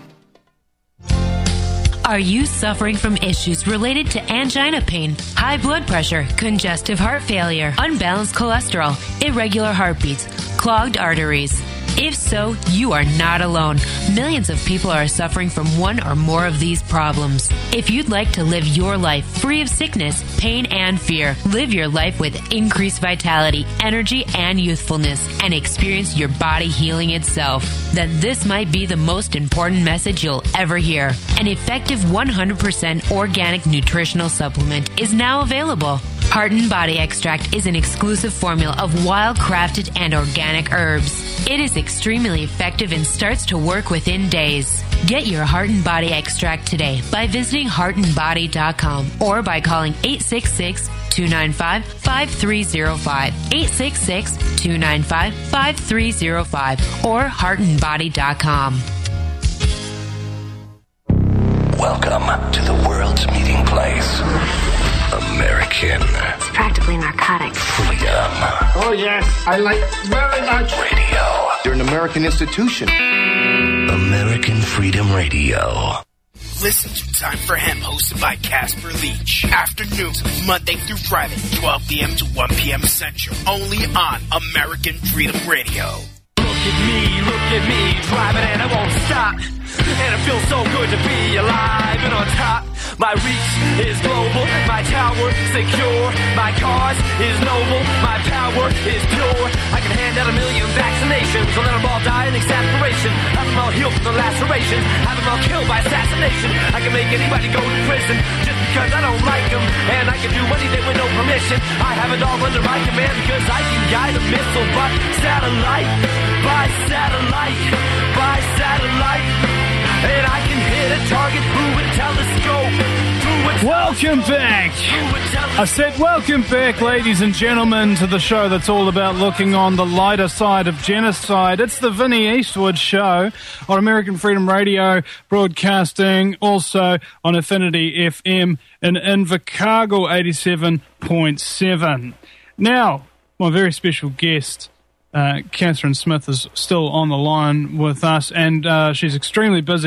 Are you suffering from issues related to angina pain, high blood pressure, congestive heart failure, unbalanced cholesterol, irregular heartbeats, clogged arteries? If so, you are not alone. Millions of people are suffering from one or more of these problems. If you'd like to live your life free of sickness, pain, and fear, live your life with increased vitality, energy, and youthfulness, and experience your body healing itself, then this might be the most important message you'll ever hear. An effective one hundred percent organic nutritional supplement is now available. Heart and Body Extract is an exclusive formula of wild-crafted and organic herbs. It is extremely effective and starts to work within days. Get your Heart and Body Extract today by visiting heart and body dot com or by calling eight six six, two nine five, five three zero five, eight six six, two nine five, five three zero five, or heart and body dot com. Welcome to the world's meeting place. American. It's practically narcotic. Freedom. Oh, yes. I like very much. Radio. You're an American institution. American Freedom Radio. Listen to Time for Him, hosted by Casper Leach. Afternoons, Monday through Friday, twelve p.m. to one p.m. Central. Only on American Freedom Radio. Look at me, look at me, driving and I won't stop. And it feels so good to be alive and on top. My reach is global, my tower secure. My cause is noble, my power is pure. I can hand out a million vaccinations, and let them all die in exasperation. Have them all healed from the lacerations, have them all killed by assassination. I can make anybody go to prison just because I don't like them. And I can do anything with no permission. I have it all under my command because I can guide a missile by satellite, by satellite, by satellite. And I can hit a target through a telescope. Through a Welcome back. I said welcome back, ladies and gentlemen, to the show that's all about looking on the lighter side of genocide. It's the Vinnie Eastwood Show on American Freedom Radio, broadcasting also on Affinity F M in Invercargill eighty-seven point seven. Now, my very special guest, Uh, Catherine Smith, is still on the line with us, and uh, she's extremely busy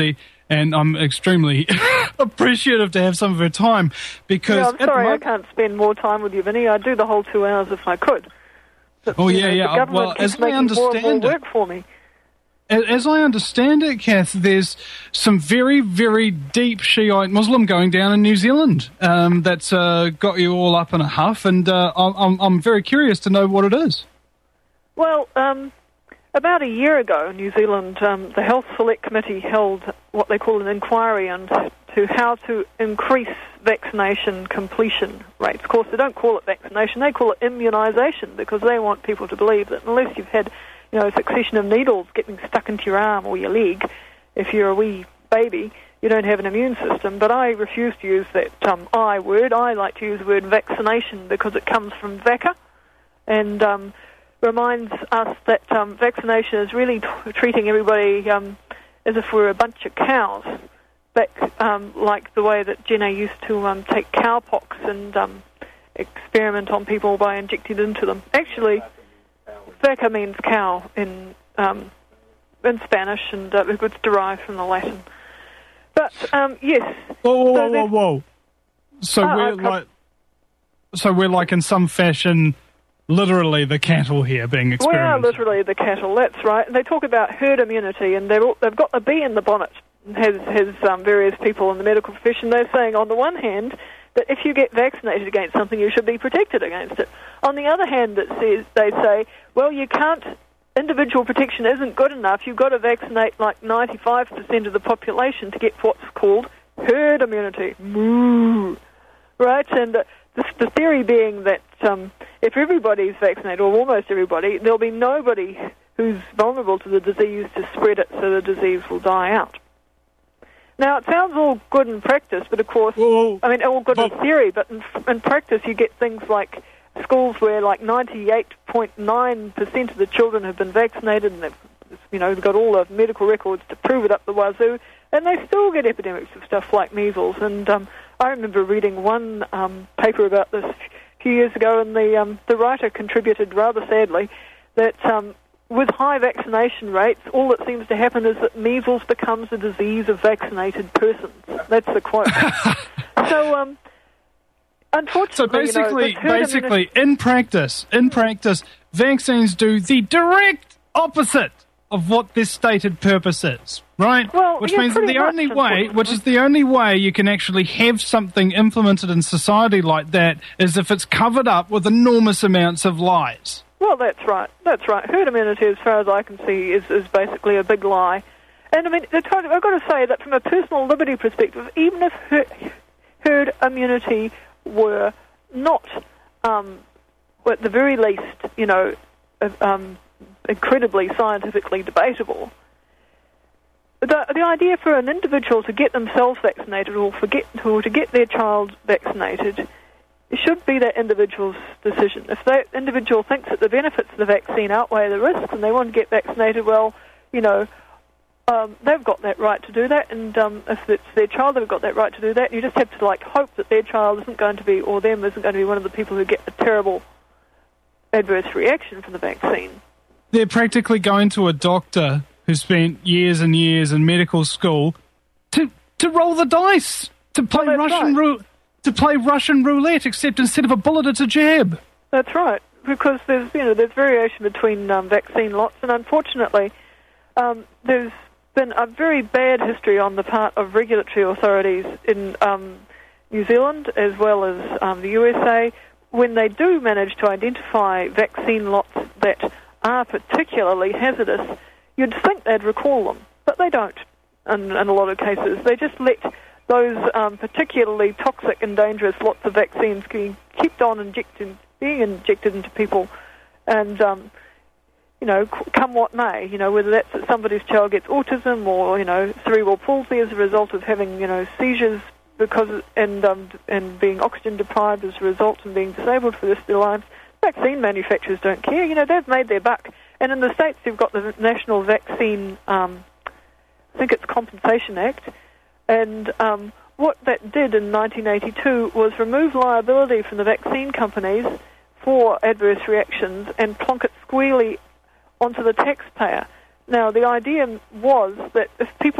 and I'm extremely appreciative to have some of her time because. Yeah, I'm at the sorry, I moment- can't spend more time with you, Vinny. I'd do the whole two hours if I could. But, Oh, you yeah, know, yeah. The government Well, keeps as I making more and more understand it- work for me. A- As I understand it, Kath, there's some very, very deep Shiite Muslim going down in New Zealand um, that's uh, got you all up in a huff, and uh, I'm, I'm very curious to know what it is. Well, um, about a year ago, New Zealand, um, the Health Select Committee held what they call an inquiry into to how to increase vaccination completion rates. Of course, they don't call it vaccination, they call it immunisation, because they want people to believe that unless you've had, you know, a succession of needles getting stuck into your arm or your leg, if you're a wee baby, you don't have an immune system. But I refuse to use that um, I word. I like to use the word vaccination because it comes from vaca, and um, reminds us that um, vaccination is really t- treating everybody um, as if we're a bunch of cows, back um, like the way that Jenna used to um, take cowpox and um, experiment on people by injecting it into them. Actually, vaca means cow in um, in Spanish, and uh, it's derived from the Latin. But um, yes. Whoa, whoa, so whoa, whoa, whoa! So Uh, we're uh, like, so we're like in some fashion, literally the cattle here being We are experimented. literally the cattle, that's right. And they talk about herd immunity, and they're all, they've got the bee in the bonnet, has, has um, various people in the medical profession. They're saying, on the one hand, that if you get vaccinated against something, you should be protected against it. On the other hand, it says, they say, well, you can't, individual protection isn't good enough. You've got to vaccinate like ninety-five percent of the population to get what's called herd immunity. Moo. Right? And uh, the, the theory being that um, if everybody's vaccinated, or almost everybody, there'll be nobody who's vulnerable to the disease to spread it, so the disease will die out. Now, it sounds all good in practice, but of course, Whoa, I mean, all good in theory, but in, in practice you get things like schools where like ninety-eight point nine percent of the children have been vaccinated, and they've, you know, they've got all the medical records to prove it up the wazoo, and they still get epidemics of stuff like measles. And um, I remember reading one um, paper about this a few years ago, and the um, the writer contributed rather sadly that um, with high vaccination rates, all that seems to happen is that measles becomes a disease of vaccinated persons. That's the quote. so, um, unfortunately, So basically, you know, this herd basically, immunity- in practice, in practice, vaccines do the direct opposite of what this stated purpose is, right? Well, which yeah, means that pretty the much, only way, which is the only way you can actually have something implemented in society like that is if it's covered up with enormous amounts of lies. Well, that's right. That's right. Herd immunity, as far as I can see, is, is basically a big lie. And, I mean, the kind of- I've got to say that from a personal liberty perspective, even if herd, herd immunity were not, um, at the very least, you know, uh, um, incredibly scientifically debatable, the, the idea for an individual to get themselves vaccinated or, forget, or to get their child vaccinated, it should be that individual's decision. If that individual thinks that the benefits of the vaccine outweigh the risks and they want to get vaccinated, well, you know, um, they've got that right to do that. And um, if it's their child, they've got that right to do that. And you just have to, like, hope that their child isn't going to be, or them isn't going to be one of the people who get a terrible adverse reaction from the vaccine. They're practically going to a doctor who spent years and years in medical school to to roll the dice, to play Well, that's Russian right. rou- to play Russian roulette, except instead of a bullet, it's a jab. That's right, because there's you know there's variation between um, vaccine lots, and unfortunately, um, there's been a very bad history on the part of regulatory authorities in um, New Zealand as well as um, the U S A when they do manage to identify vaccine lots that are particularly hazardous. You'd think they'd recall them, but they don't. In, in a lot of cases, they just let those um, particularly toxic and dangerous lots of vaccines being kept on injecting, being injected into people, and um, you know, c- come what may, you know, whether that's that somebody's child gets autism or you know cerebral palsy as a result of having you know seizures because and um, and being oxygen deprived as a result and being disabled for the rest of their lives. Vaccine manufacturers don't care. You know, they've made their buck, and in the States they've got the National Vaccine, um, I think it's Compensation Act. And um, what that did in nineteen eighty-two was remove liability from the vaccine companies for adverse reactions and plonk it squarely onto the taxpayer. Now, the idea was that if people got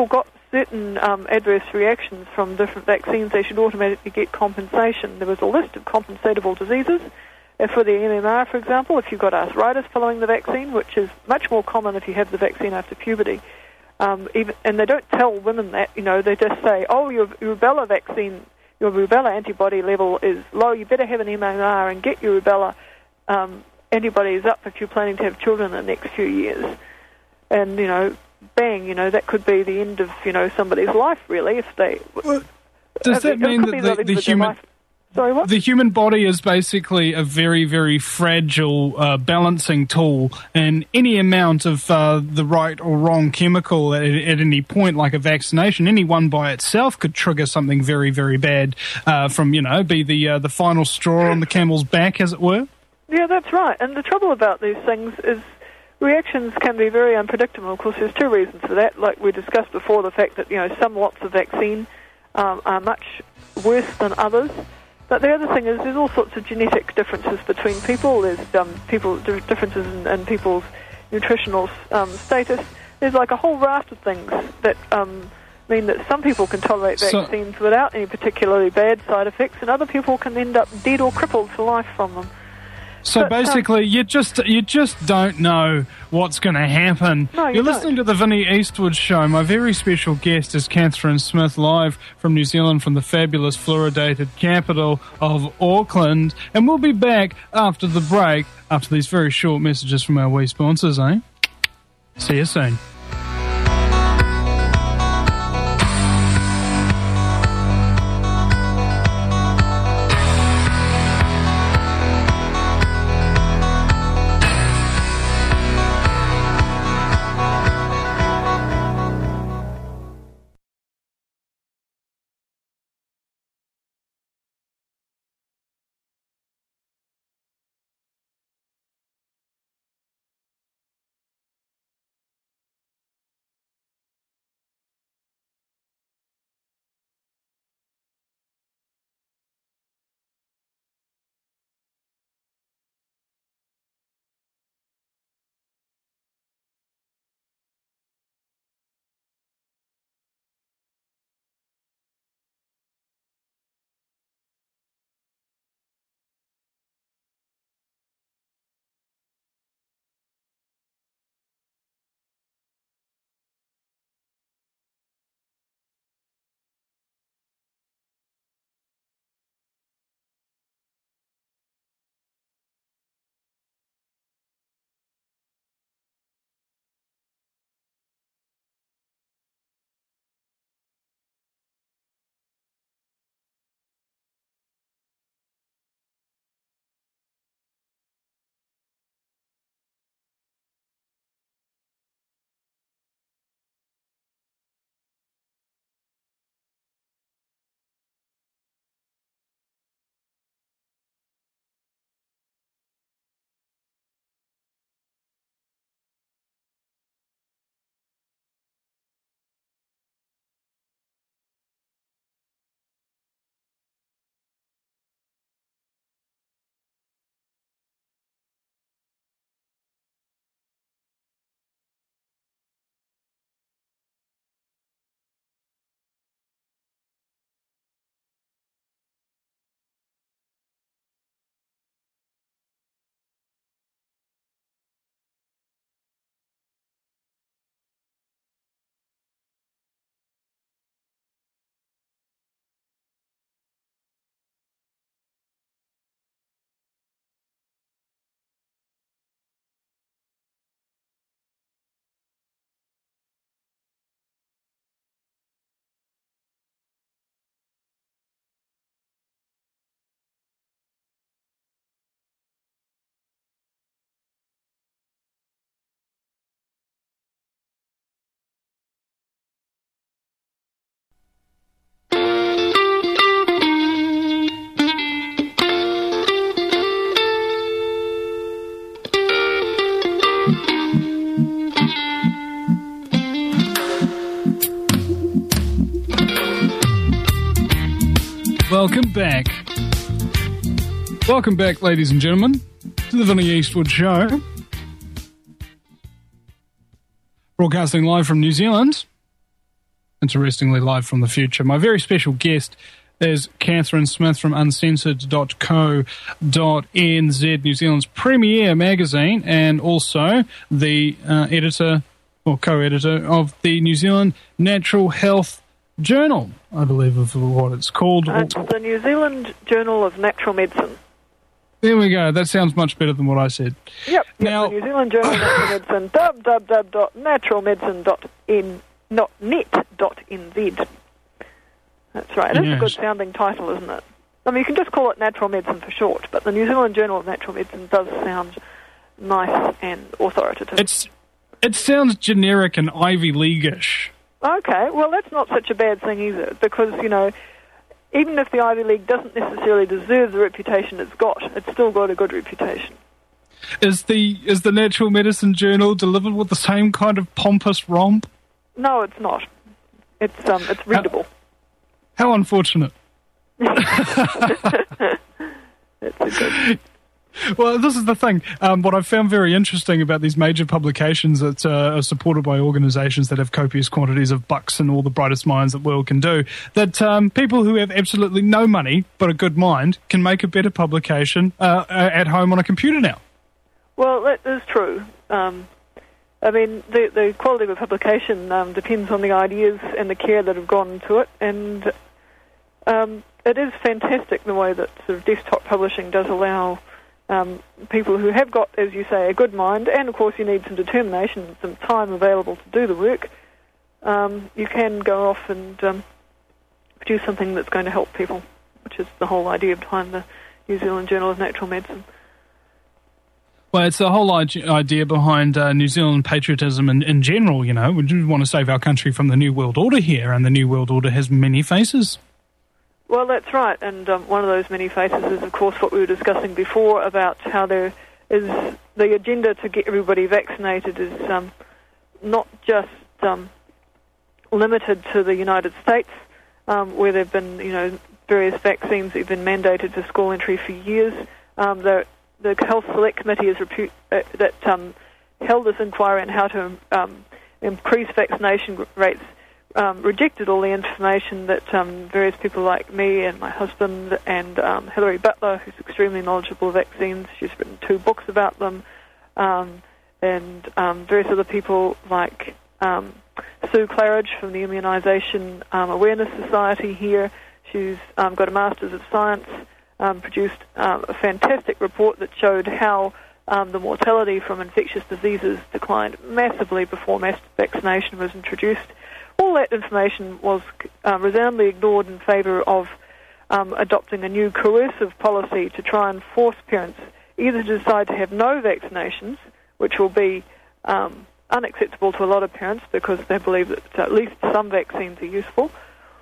certain um, adverse reactions from different vaccines, they should automatically get compensation. There was a list of compensatable diseases. Uh, for the M M R, for example, if you've got arthritis following the vaccine, which is much more common if you have the vaccine after puberty, um, even, and they don't tell women that, you know, they just say, oh, your, your rubella vaccine, your rubella antibody level is low, you better have an M M R and get your rubella um, antibodies up if you're planning to have children in the next few years. And, you know, bang, you know, that could be the end of, you know, somebody's life, really, if they... Well, does that mean that the, the human... Sorry, what? The human body is basically a very, very fragile uh, balancing tool, and any amount of uh, the right or wrong chemical at, at any point, like a vaccination, any one by itself could trigger something very, very bad uh, from, you know, be the uh, the final straw on the camel's back, as it were. Yeah, that's right. And the trouble about these things is reactions can be very unpredictable. Of course, there's two reasons for that. Like we discussed before, the fact that, you know, some lots of vaccine um, are much worse than others. But the other thing is there's all sorts of genetic differences between people. There's um, people differences in, in people's nutritional um, status. There's like a whole raft of things that um, mean that some people can tolerate vaccines so, without any particularly bad side effects, and other people can end up dead or crippled for life from them. So but, basically, um, you just you just don't know what's going to happen. No, you You're don't. listening to the Vinnie Eastwood Show. My very special guest is Catherine Smith, live from New Zealand, from the fabulous fluoridated capital of Auckland. And we'll be back after the break, after these very short messages from our wee sponsors, eh? See you soon. Welcome back. Welcome back, ladies and gentlemen, to the Vinnie Eastwood Show. Broadcasting live from New Zealand. interestingly live from the future. My very special guest is Catherine Smith from uncensored dot co dot n z, New Zealand's premier magazine, and also the uh, editor or co-editor of the New Zealand Natural Health Journal, I believe is what it's called. Uh, the New Zealand Journal of Natural Medicine. There we go. That sounds much better than what I said. Yep. Now, yep, the New Zealand Journal of Natural Medicine, w w w dot natural medicine dot net dot n z. That's right. It is yes. a good sounding title, isn't it? I mean, you can just call it Natural Medicine for short, but the New Zealand Journal of Natural Medicine does sound nice and authoritative. It's it sounds generic and Ivy League-ish. Okay, well, that's not such a bad thing either, because, you know, even if the Ivy League doesn't necessarily deserve the reputation it's got, it's still got a good reputation. Is the is the Natural Medicine Journal delivered with the same kind of pompous romp? No, it's not. It's um, it's readable. How, how unfortunate. It's a good. Well, this is the thing. Um, what I've found very interesting about these major publications that uh, are supported by organisations that have copious quantities of bucks and all the brightest minds the world can do, that um, people who have absolutely no money but a good mind can make a better publication uh, at home on a computer now. Well, that is true. Um, I mean, the, the quality of a publication um, depends on the ideas and the care that have gone into it, and um, it is fantastic the way that sort of desktop publishing does allow Um, people who have got, as you say, a good mind, and of course you need some determination and some time available to do the work, um, you can go off and um, produce something that's going to help people, which is the whole idea behind the New Zealand Journal of Natural Medicine. Well, it's the whole idea behind uh, New Zealand patriotism in, in general, you know. We do want to save our country from the New World Order here, and the New World Order has many faces. Well, that's right, and um, one of those many faces is, of course, what we were discussing before about how there is the agenda to get everybody vaccinated is um, not just um, limited to the United States, um, where there have been, you know, various vaccines that have been mandated for school entry for years. Um, the, the Health Select Committee has repu- uh, that um, held this inquiry on how to um, increase vaccination rates. Um, rejected all the information that um, various people like me and my husband and um, Hilary Butler, who's extremely knowledgeable of vaccines, she's written two books about them, um, and um, various other people like um, Sue Claridge from the Immunisation um, Awareness Society here. She's um, got a Masters of Science, um, produced um, a fantastic report that showed how um, the mortality from infectious diseases declined massively before mass vaccination was introduced. All that information was uh, resoundingly ignored in favour of um, adopting a new coercive policy to try and force parents either to decide to have no vaccinations, which will be um, unacceptable to a lot of parents because they believe that at least some vaccines are useful,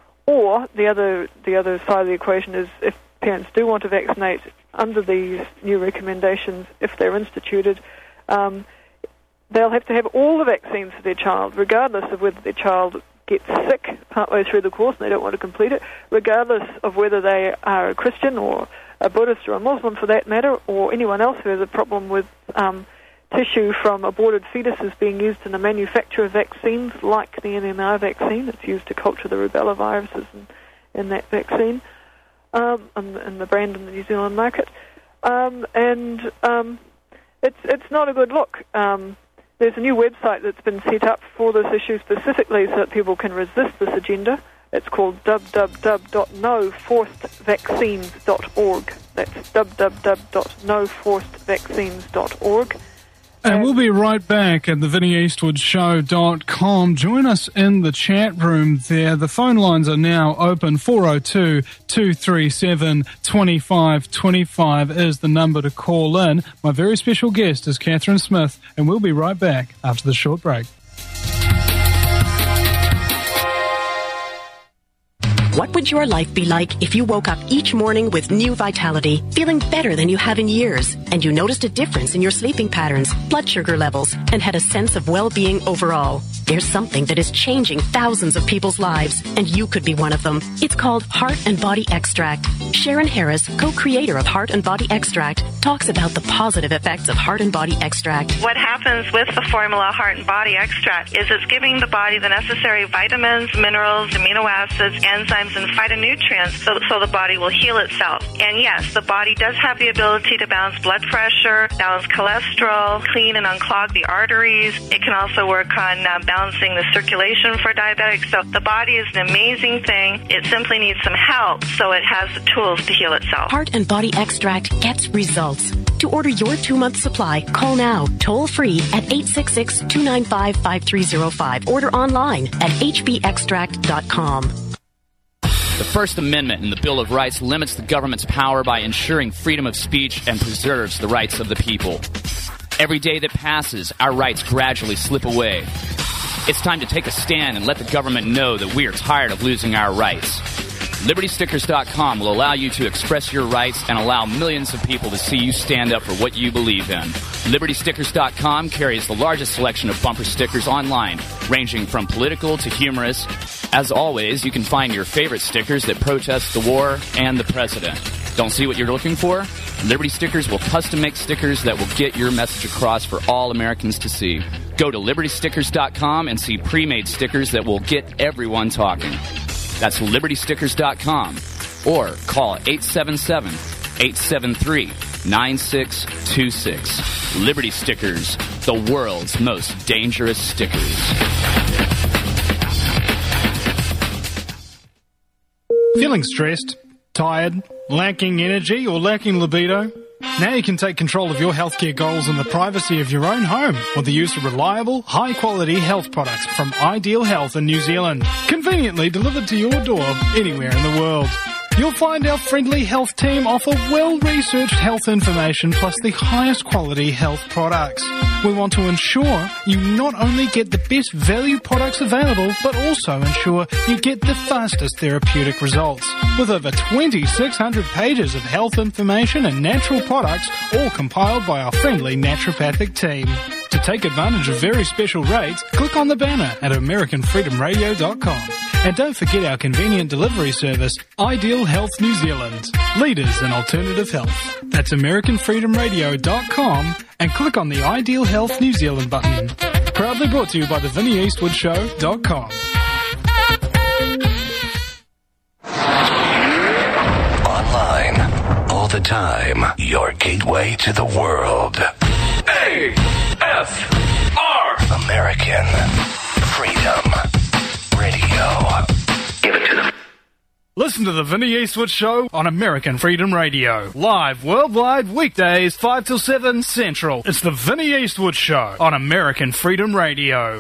or the other the other side of the equation is if parents do want to vaccinate under these new recommendations, if they're instituted, um, they'll have to have all the vaccines for their child, regardless of whether their child gets sick partway through the course and they don't want to complete it, regardless of whether they are a Christian or a Buddhist or a Muslim for that matter, or anyone else who has a problem with um, tissue from aborted fetuses being used in the manufacture of vaccines like the M M R vaccine. It's used to culture the rubella viruses in, in that vaccine, um, and, and the brand in the New Zealand market. Um, and um, it's, it's not a good look. Um, There's a new website that's been set up for this issue specifically so that people can resist this agenda. It's called w w w dot no forced vaccines dot org. That's w w w dot no forced vaccines dot org. And we'll be right back at the vinnie eastwood show dot com. Join us in the chat room there. The phone lines are now open. four oh two, two three seven, two five two five is the number to call in. My very special guest is Catherine Smith, and we'll be right back after the short break. What would your life be like if you woke up each morning with new vitality, feeling better than you have in years, and you noticed a difference in your sleeping patterns, blood sugar levels, and had a sense of well-being overall? There's something that is changing thousands of people's lives, and you could be one of them. It's called Heart and Body Extract. Sharon Harris, co-creator of Heart and Body Extract, talks about the positive effects of Heart and Body Extract. What happens with the formula Heart and Body Extract is it's giving the body the necessary vitamins, minerals, amino acids, enzymes, and phytonutrients so, so the body will heal itself. And yes, the body does have the ability to balance blood pressure, balance cholesterol, clean and unclog the arteries. It can also work on uh, balancing the circulation for diabetics. So the body is an amazing thing. It simply needs some help so it has the tools to heal itself. Heart and Body Extract gets results. To order your two-month supply, call now, toll-free at eight six six, two nine five, five three zero five. Order online at h b extract dot com. The First Amendment in the Bill of Rights limits the government's power by ensuring freedom of speech and preserves the rights of the people. Every day that passes, our rights gradually slip away. It's time to take a stand and let the government know that we are tired of losing our rights. Liberty Stickers dot com will allow you to express your rights and allow millions of people to see you stand up for what you believe in. Liberty Stickers dot com carries the largest selection of bumper stickers online, ranging from political to humorous. As always, you can find your favorite stickers that protest the war and the president. Don't see what you're looking for? Liberty Stickers will custom make stickers that will get your message across for all Americans to see. Go to Liberty Stickers dot com and see pre-made stickers that will get everyone talking. That's Liberty Stickers dot com. Or call eight seven seven, eight seven three, nine six two six. Liberty Stickers, the world's most dangerous stickers. Feeling stressed, tired, lacking energy, or lacking libido? Now you can take control of your healthcare goals in the privacy of your own home with the use of reliable, high-quality health products from Ideal Health in New Zealand, conveniently delivered to your door anywhere in the world. You'll find our friendly health team offer well-researched health information plus the highest quality health products. We want to ensure you not only get the best value products available, but also ensure you get the fastest therapeutic results. With over twenty-six hundred pages of health information and natural products, all compiled by our friendly naturopathic team. To take advantage of very special rates, click on the banner at American Freedom Radio dot com. And don't forget our convenient delivery service, Ideal Health New Zealand, leaders in alternative health. That's American Freedom Radio dot com and click on the Ideal Health New Zealand button. Proudly brought to you by the Vinnie Eastwood Show dot com. Online, all the time, your gateway to the world. A F R American Freedom Radio. Give it to them. Listen to the Vinnie Eastwood Show on American Freedom Radio. Live worldwide weekdays, five till seven Central. It's the Vinnie Eastwood Show on American Freedom Radio.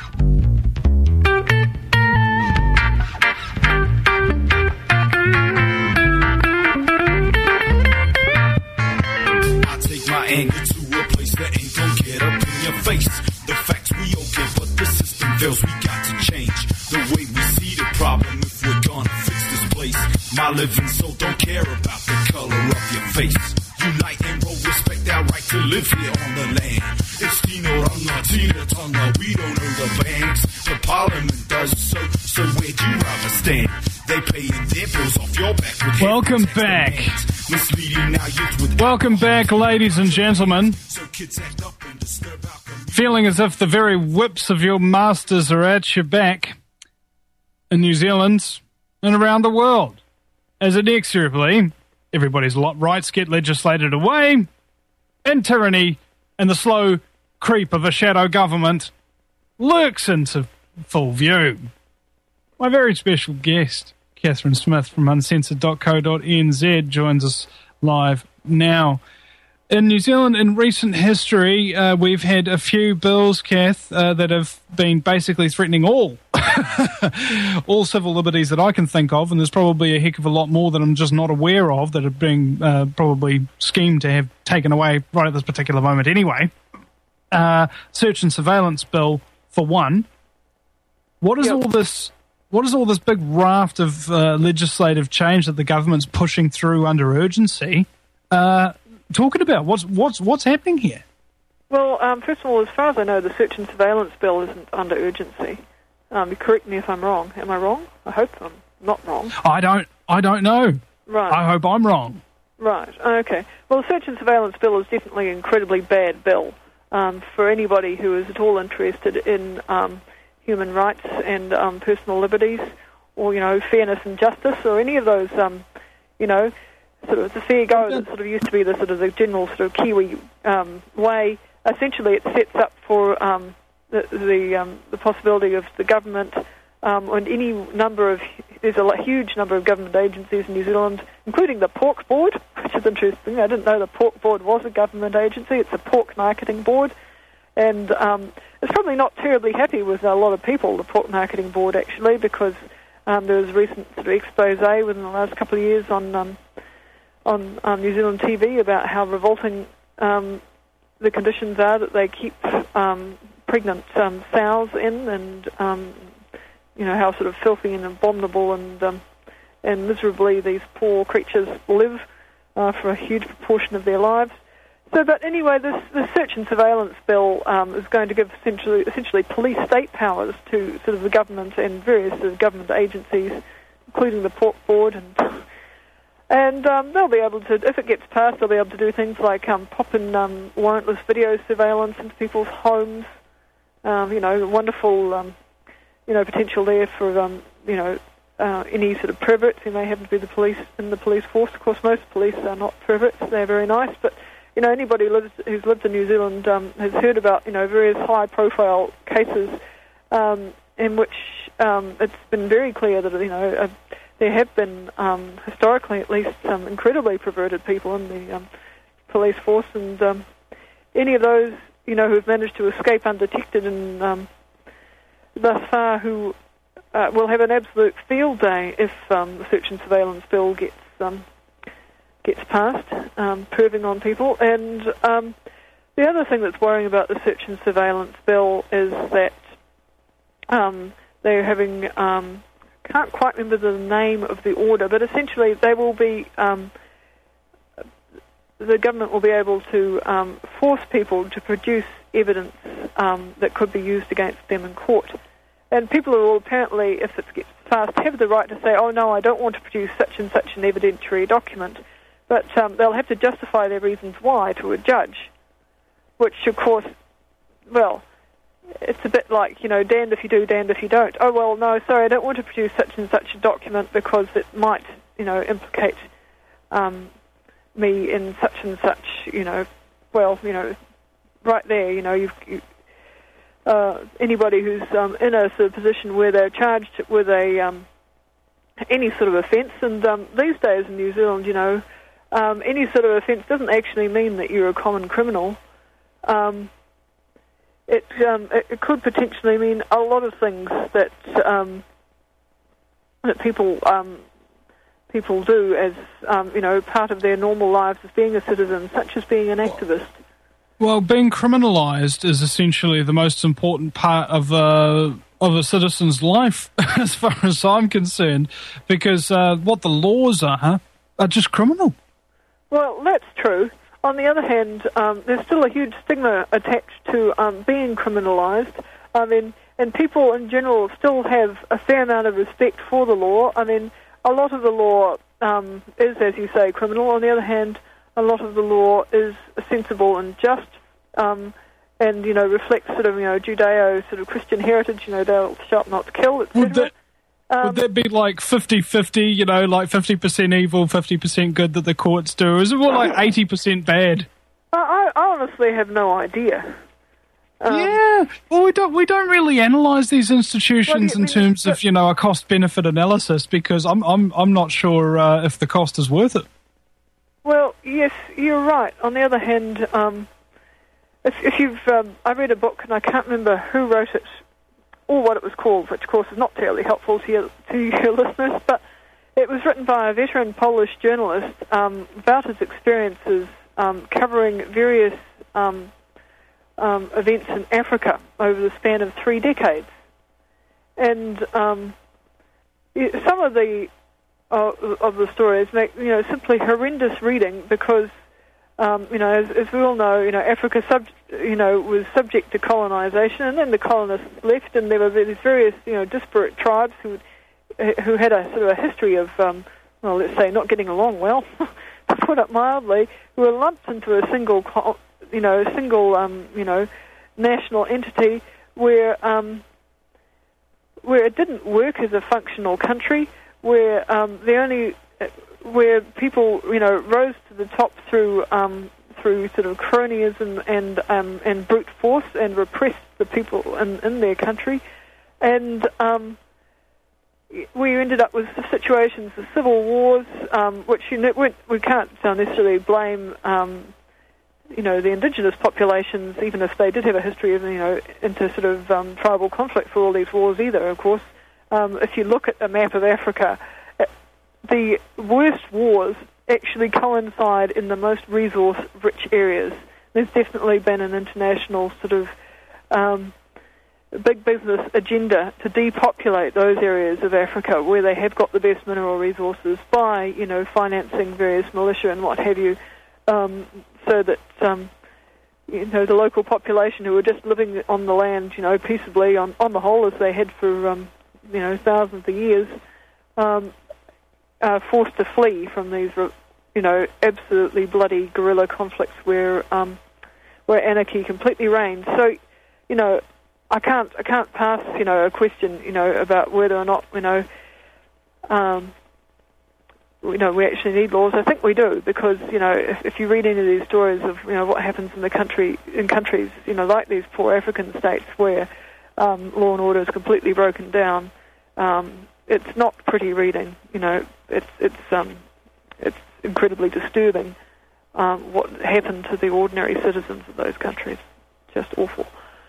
I take my anger to a place that ain't gonna get up in your face. The facts we okay, but the system fails. We got to change the way we see the problem if we're gonna fix this place. My living soul don't care about the color of your face. Unite and roll, respect our right to live here on the land. It's Tino Ranga, Tina Tonga, we don't own the banks. The parliament does so, so where'd you rather stand? They paying their bills off your back with Welcome back. misleading our youth with Welcome back, ladies and gentlemen. Feeling as if the very whips of your masters are at your back in New Zealand and around the world. As inexorably, everybody's lot rights get legislated away, and tyranny and the slow creep of a shadow government lurks into full view. My very special guest, Catherine Smith from uncensored dot co dot n z, joins us live now. In New Zealand, in recent history, uh, we've had a few bills, Kath, uh, that have been basically threatening all all civil liberties that I can think of, and there's probably a heck of a lot more that I'm just not aware of that are being uh, probably schemed to have taken away right at this particular moment anyway. Uh, search and surveillance bill, for one. What is Yep. all this what is all this big raft of uh, legislative change that the government's pushing through under urgency uh, talking about? What's what's what's happening here? Well, um, first of all, as far as I know, the search and surveillance bill isn't under urgency. Um, correct me if I'm wrong. Am I wrong? I hope I'm not wrong. I don't. I don't know. Right. I hope I'm wrong. Right. Okay. Well, the search and surveillance bill is definitely an incredibly bad bill um, for anybody who is at all interested in um, human rights and um, personal liberties, or you know, fairness and justice, or any of those. Um, you know, sort of the fair go that sort of used to be the sort of the general sort of Kiwi um, way. Essentially, it sets up for um, the the, um, the possibility of the government um, and any number of there's a huge number of government agencies in New Zealand, including the Pork Board, which is interesting. I didn't know the Pork Board was a government agency. It's a pork marketing board, and um, it's probably not terribly happy with a lot of people. The Pork Marketing Board actually, because um, there was a recent sort of expose within the last couple of years on um, on um, New Zealand T V about how revolting Um, the conditions are that they keep um, pregnant um, sows in, and um, you know how sort of filthy and abominable and um, and miserably these poor creatures live uh, for a huge proportion of their lives. So, but anyway, this, this search and surveillance bill um, is going to give essentially, essentially police state powers to sort of the government and various sort of government agencies, including the Pork Board and. And um, they'll be able to, if it gets passed, they'll be able to do things like um, pop in um, warrantless video surveillance into people's homes. Um, you know, wonderful, um, you know, potential there for, um, you know, uh, any sort of perverts who may happen to be the police in the police force. Of course, most police are not perverts; they're very nice. But you know, anybody who lives, who's lived in New Zealand um, has heard about, you know, various high-profile cases um, in which um, it's been very clear that, you know. Uh, There have been, um, historically at least, some incredibly perverted people in the um, police force, and um, any of those, you know, who have managed to escape undetected and um, thus far who uh, will have an absolute field day if um, the search and surveillance bill gets um, gets passed, um, perving on people. And um, the other thing that's worrying about the search and surveillance bill is that um, they're having... Um, can't quite remember the name of the order, but essentially they will be, um, the government will be able to um, force people to produce evidence um, that could be used against them in court. And people will apparently, if it gets passed, have the right to say, oh no, I don't want to produce such and such an evidentiary document, but um, they'll have to justify their reasons why to a judge, which of course, well, it's a bit like, you know, damned if you do, damned if you don't. Oh, well, no, sorry, I don't want to produce such and such a document because it might, you know, implicate um, me in such and such, you know, well, you know, right there, you know, you've, you, uh, anybody who's um, in a sort of position where they're charged with a um, any sort of offence, and um, these days in New Zealand, you know, um, any sort of offence doesn't actually mean that you're a common criminal. Um It, um, it, it could potentially mean a lot of things that um, that people um, people do as um, you know, part of their normal lives as being a citizen, such as being an activist. Well, being criminalised is essentially the most important part of a of a citizen's life, as far as I'm concerned, because uh, what the laws are are just criminal. Well, that's true. On the other hand, um, there's still a huge stigma attached to um, being criminalised. I mean, and people in general still have a fair amount of respect for the law. I mean, a lot of the law um, is, as you say, criminal. On the other hand, a lot of the law is sensible and just, um, and, you know, reflects sort of, you know, Judeo sort of Christian heritage, you know, thou shalt not kill, et cetera. Would that, um, would that be like fifty-fifty, you know, like fifty percent evil, fifty percent good that the courts do? Or is it more like eighty percent bad? I, I honestly have no idea. Um, yeah, well, we don't we don't really analyse these institutions well, yeah, in I mean, terms of, you know, a cost-benefit analysis, because I'm I'm I'm not sure uh, if the cost is worth it. Well, yes, you're right. On the other hand, um, if, if you've, um, I read a book and I can't remember who wrote it or what it was called, which of course is not terribly helpful to your, to your listeners, but it was written by a veteran Polish journalist um, about his experiences um, covering various um, um, events in Africa over the span of three decades. And um, some of the uh, of the stories make you know simply horrendous reading because um, you know as, as we all know you know Africa sub you know was subject to colonization, and then the colonists left, and there were these various you know disparate tribes who who had a sort of a history of um, well let's say not getting along well, to put it mildly, who were lumped into a single you know single um, you know national entity where um, where it didn't work as a functional country, where um, the only where people you know rose to the top through um, through sort of cronyism and um, and brute force and repressed the people in, in their country, and um, we ended up with situations of civil wars, um, which you know, we can't necessarily blame. Um, you know, the indigenous populations, even if they did have a history of, you know, into sort of um, tribal conflict for all these wars either, of course. Um, if you look at a map of Africa, the worst wars actually coincide in the most resource-rich areas. There's definitely been an international sort of um, big business agenda to depopulate those areas of Africa where they have got the best mineral resources by, you know, financing various militia and what have you, um, so that, um, you know, the local population who were just living on the land, you know, peaceably on, on the whole as they had for, um, you know, thousands of years, um, are forced to flee from these, you know, absolutely bloody guerrilla conflicts where um, where anarchy completely reigns. So, you know, I can't I can't pass, you know, a question, you know, about whether or not, you know, um, you know, we actually need laws. I think we do, because, you know, if, if you read any of these stories of, you know, what happens in the country, in countries, you know, like these poor African states where um, law and order is completely broken down, um, it's not pretty reading. You know, it's it's um, it's incredibly disturbing um, what happened to the ordinary citizens of those countries. Just awful.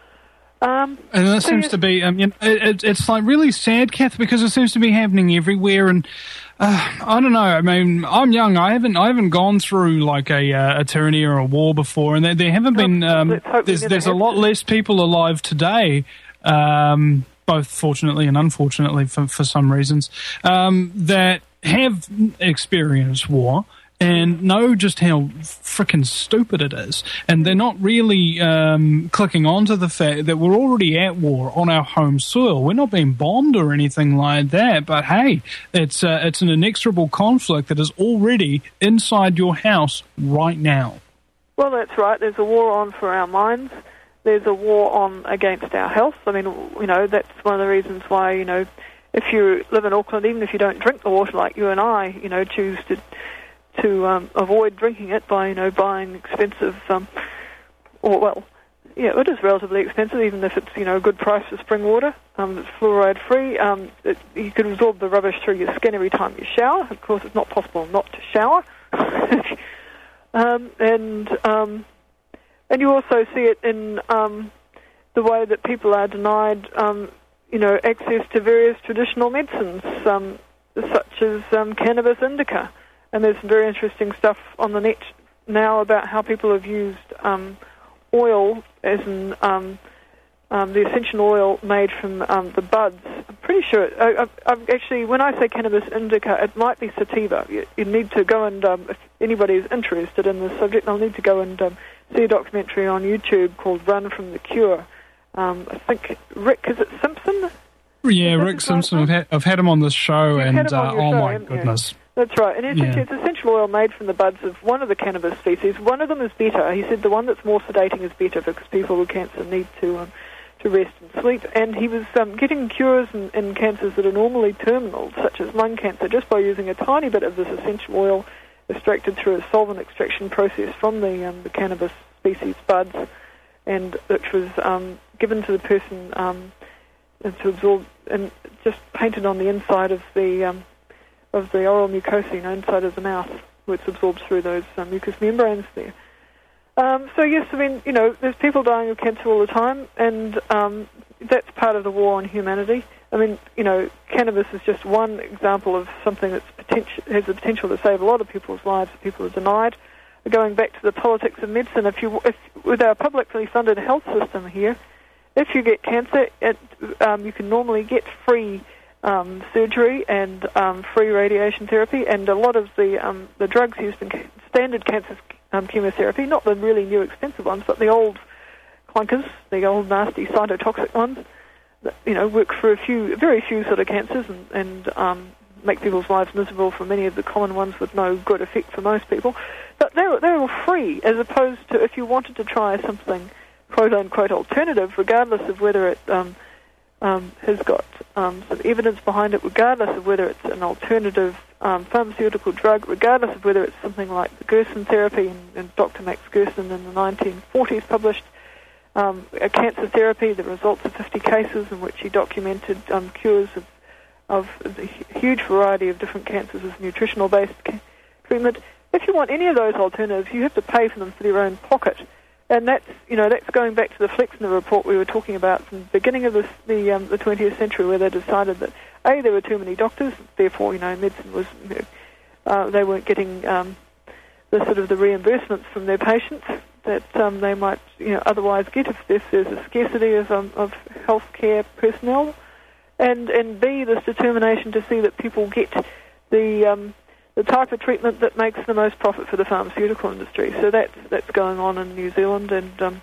Um, and that so seems yes, to be, um, you know, it, it's like really sad, Kath, because it seems to be happening everywhere. And uh, I don't know. I mean, I'm young. I haven't, I haven't gone through like a, uh, a tyranny or a war before, and there, there haven't been. Um, there's there's a lot less people alive today, um, both fortunately and unfortunately for for some reasons, um, that have experienced war and know just how frickin' stupid it is. And they're not really um, clicking onto the fact that we're already at war on our home soil. We're not being bombed or anything like that, but hey, it's uh, it's an inexorable conflict that is already inside your house right now. Well, that's right. There's a war on for our minds. There's a war on against our health. I mean, you know, that's one of the reasons why, you know, if you live in Auckland, even if you don't drink the water like you and I, you know, choose to to um, avoid drinking it by, you know, buying expensive, um, or, well, yeah, it is relatively expensive, even if it's, you know, a good price for spring water. Um, it's fluoride-free. Um, it, you can absorb the rubbish through your skin every time you shower. Of course, it's not possible not to shower. um, and um, and you also see it in um, the way that people are denied, um, you know, access to various traditional medicines, um, such as um, cannabis indica. And there's some very interesting stuff on the net now about how people have used um, oil, as in um, um, the essential oil made from um, the buds. I'm pretty sure, I, I, I've actually, when I say cannabis indica, it might be sativa. You, you need to go and, um, if anybody is interested in this subject, they'll need to go and um, see a documentary on YouTube called Run from the Cure. Um, I think, Rick, is it Simpson? Yeah, Rick Simpson. I've had, I've had him on this show, You've and had him on uh, your oh show, my haven't you? goodness. That's right, and it's, Yeah. it's essential oil made from the buds of one of the cannabis species. One of them is better. He said the one that's more sedating is better because people with cancer need to um, to rest and sleep. And he was um, getting cures in, in cancers that are normally terminal, such as lung cancer, just by using a tiny bit of this essential oil extracted through a solvent extraction process from the, um, the cannabis species buds, and which was um, given to the person um, to absorb and just painted on the inside of the um, of the oral mucosa, you know, inside of the mouth, where it's absorbed through those um, mucous membranes there. Um, so yes, I mean, you know, there's people dying of cancer all the time, and um, that's part of the war on humanity. I mean, you know, cannabis is just one example of something that's potential, has the potential to save a lot of people's lives that people are denied. Going back to the politics of medicine, if you, if with our publicly funded health system here, if you get cancer, it, um, you can normally get free um, surgery and um, free radiation therapy, and a lot of the um, the drugs used in ca- standard cancer um, chemotherapy, not the really new expensive ones, but the old clunkers, the old nasty cytotoxic ones, that, you know, work for a few, very few sort of cancers and, and um, make people's lives miserable for many of the common ones with no good effect for most people. But they're, they're all free, as opposed to if you wanted to try something quote-unquote alternative, regardless of whether it um, um, has got um, some evidence behind it, regardless of whether it's an alternative um, pharmaceutical drug, regardless of whether it's something like the Gerson therapy, and, and Doctor Max Gerson in the nineteen forties published um, a cancer therapy, the results of fifty cases in which he documented um, cures of, of a huge variety of different cancers as nutritional-based ca- treatment. If you want any of those alternatives, you have to pay for them for your own pocket. And that's, you know, that's going back to the Flexner report we were talking about from the beginning of this, the um, the twentieth century, where they decided that, A, there were too many doctors, therefore, you know, medicine was, you know, uh, they weren't getting um, the sort of the reimbursements from their patients that um, they might, you know, otherwise get if, if there's a scarcity of, um, of healthcare personnel. And, and B, this determination to see that people get the... Um, the type of treatment that makes the most profit for the pharmaceutical industry. So that's that's going on in New Zealand, and um,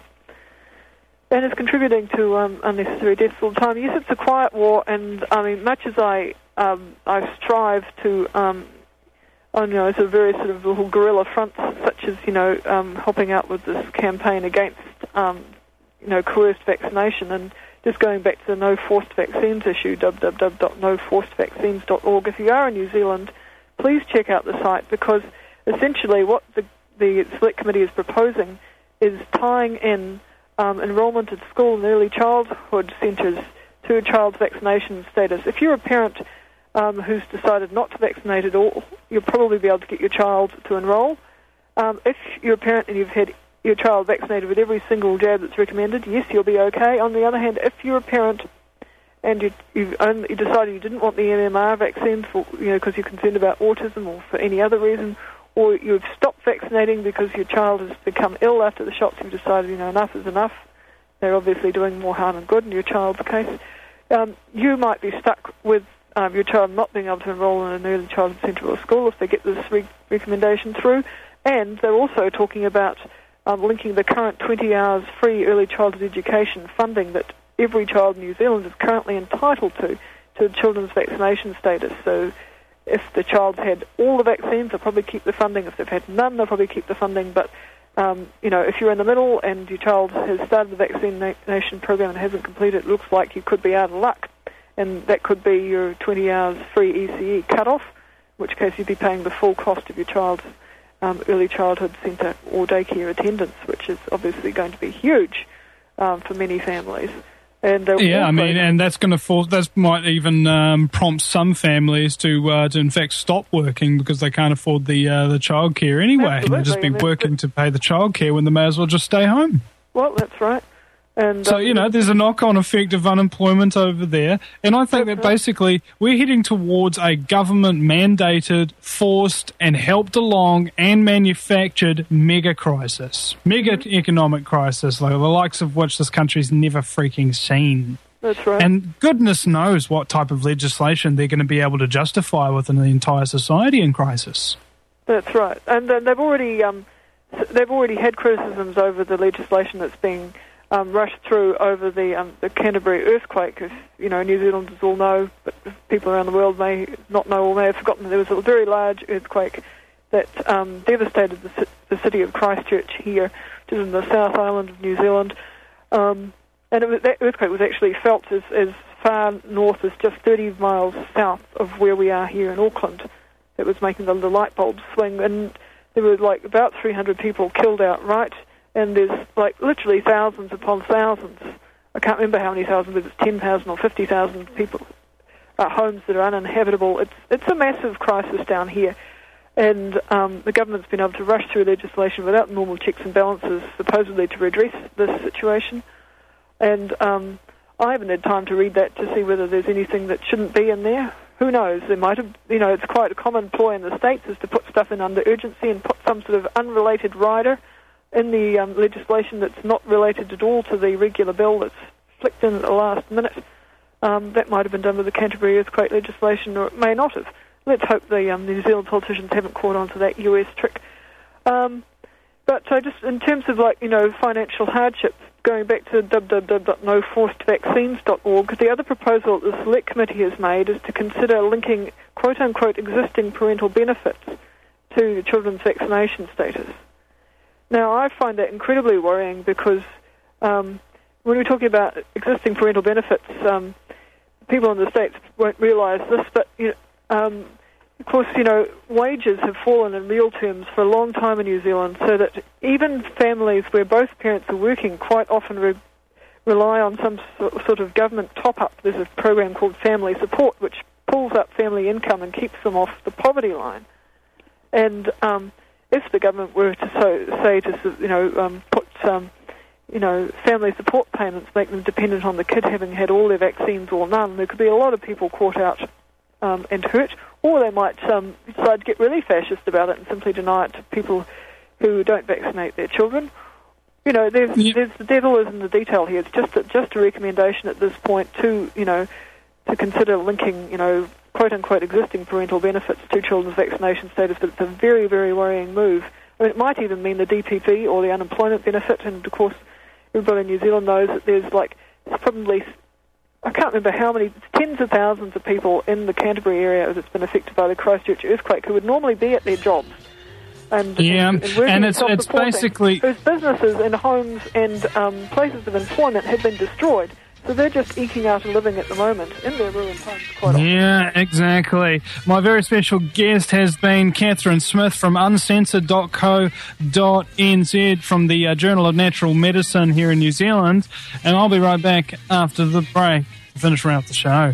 and it's contributing to um, unnecessary deaths all the time. Yes, it's a quiet war, and I mean, much as I um, I strive to, um, on you know, sort of very sort of little guerrilla fronts, such as you know, um, helping out with this campaign against um, you know coerced vaccination, and just going back to the no forced vaccines issue, w w w dot no forced vaccines dot org. If you are in New Zealand, please check out the site, because essentially what the, the Select Committee is proposing is tying in um, enrolment at school and early childhood centres to a child's vaccination status. If you're a parent um, who's decided not to vaccinate at all, you'll probably be able to get your child to enrol. Um, if you're a parent and you've had your child vaccinated with every single jab that's recommended, yes, you'll be okay. On the other hand, if you're a parent and you, you've only, you decided you didn't want the M M R vaccine for, you know, because you're concerned about autism or for any other reason, or you've stopped vaccinating because your child has become ill after the shots, you've decided, you know, enough is enough, they're obviously doing more harm than good in your child's case, um, you might be stuck with um, your child not being able to enrol in an early childhood centre or school if they get this re- recommendation through. And they're also talking about um, linking the current twenty hours free early childhood education funding that every child in New Zealand is currently entitled to, to children's vaccination status. So if the child's had all the vaccines, they'll probably keep the funding. If they've had none, they'll probably keep the funding. But, um, you know, if you're in the middle and your child has started the vaccination program and hasn't completed, it looks like you could be out of luck. And that could be your twenty hours free E C E cut-off, in which case you'd be paying the full cost of your child's um, early childhood centre or daycare attendance, which is obviously going to be huge um, for many families. And yeah, I mean, and that's going to force. That might even um, prompt some families to, uh, to in fact, stop working because they can't afford the uh, the childcare anyway. Absolutely. And just be and working to pay the childcare when they may as well just stay home. Well, that's right. And so um, you know, there's a knock-on effect of unemployment over there, and I think that basically we're heading towards a government-mandated, forced, and helped along and manufactured mega crisis, mega mm-hmm. economic crisis, like the likes of which this country's never freaking seen. That's right. And goodness knows what type of legislation they're going to be able to justify within the entire society in crisis. That's right, and uh, they've already um, they've already had criticisms over the legislation that's being Um, rushed through over the um, the Canterbury earthquake. Because, you know, New Zealanders all know, but people around the world may not know or may have forgotten, there was a very large earthquake that um, devastated the, the city of Christchurch here, which is in the South Island of New Zealand. Um, and it was, that earthquake was actually felt as, as far north as just thirty miles south of where we are here in Auckland. It was making the, the light bulbs swing, and there were like about three hundred people killed outright. And there's, like, literally thousands upon thousands. I can't remember how many thousands, but it's ten thousand or fifty thousand people, uh, homes that are uninhabitable. It's it's a massive crisis down here. And um, the government's been able to rush through legislation without normal checks and balances, supposedly to redress this situation. And um, I haven't had time to read that to see whether there's anything that shouldn't be in there. Who knows? There might have, you know, it's quite a common ploy in the States is to put stuff in under urgency and put some sort of unrelated rider in the um, legislation that's not related at all to the regular bill that's flicked in at the last minute. Um, that might have been done with the Canterbury earthquake legislation, or it may not have. Let's hope the um, New Zealand politicians haven't caught on to that U S trick. Um, but uh, just in terms of, like, you know, financial hardship, going back to w w w dot no forced vaccines dot org, the other proposal that the Select Committee has made is to consider linking quote-unquote existing parental benefits to the children's vaccination status. Now, I find that incredibly worrying because um, when we're talking about existing parental benefits, um, people in the States won't realise this, but, you know, um, of course, you know, wages have fallen in real terms for a long time in New Zealand, so that even families where both parents are working quite often re- rely on some so- sort of government top-up. There's a program called Family Support, which pulls up family income and keeps them off the poverty line. And um, if the government were to so, say to, you know, um, put, um, you know, family support payments, make them dependent on the kid having had all their vaccines or none, there could be a lot of people caught out um, and hurt. Or they might um, decide to get really fascist about it and simply deny it to people who don't vaccinate their children. You know, there's, yep. there's the devil is in the detail here. It's just a, just a recommendation at this point to, you know, to consider linking, you know, quote-unquote existing parental benefits to children's vaccination status, but it's a very, very worrying move. I mean, it might even mean the D P P or the unemployment benefit, and of course, everybody in New Zealand knows that there's like, it's probably, I can't remember how many, tens of thousands of people in the Canterbury area that's been affected by the Christchurch earthquake who would normally be at their jobs. And, yeah, and, and, and it's it's basically... whose businesses and homes and um, places of employment have been destroyed. So they're just eking out a living at the moment in their ruined homes quite often. Yeah, exactly. My very special guest has been Catherine Smith from uncensored dot co dot n z from the uh, Journal of Natural Medicine here in New Zealand. And I'll be right back after the break to finish around the show.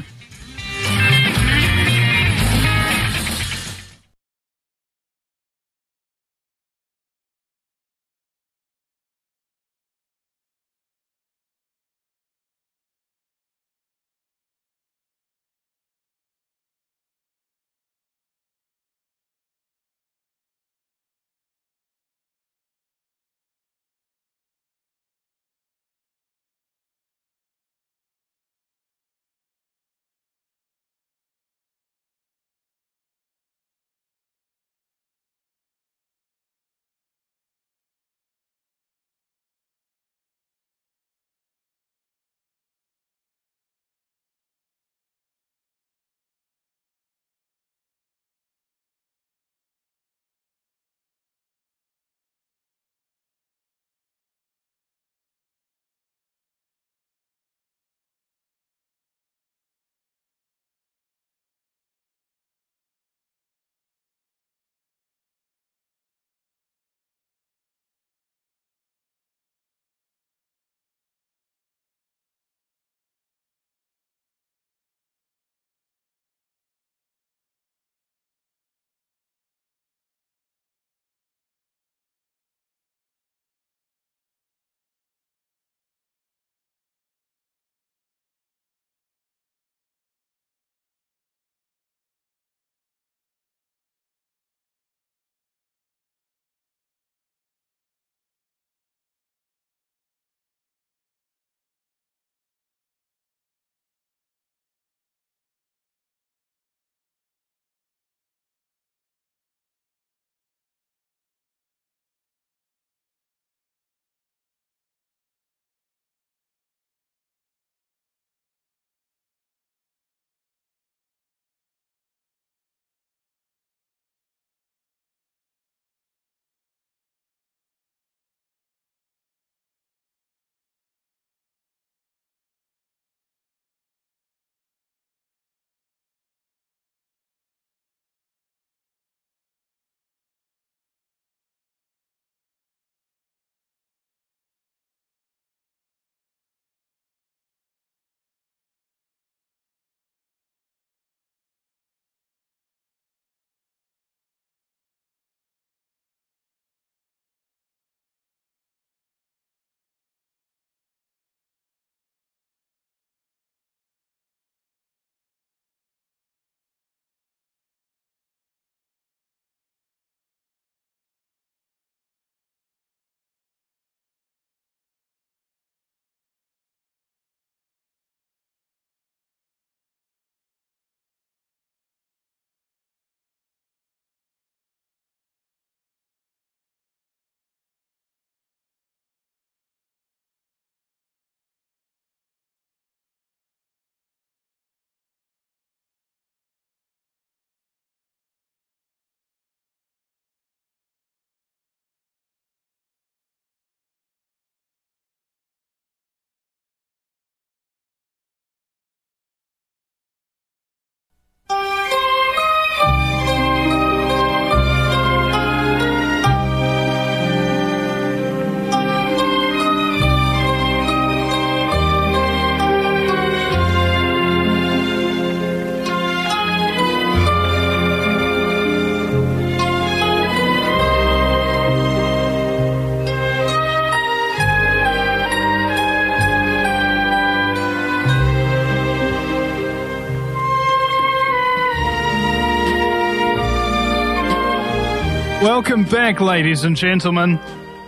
Welcome back, ladies and gentlemen.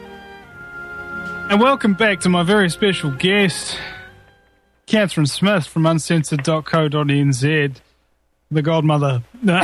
And welcome back to my very special guest, Catherine Smith from uncensored dot co dot n z, the godmother.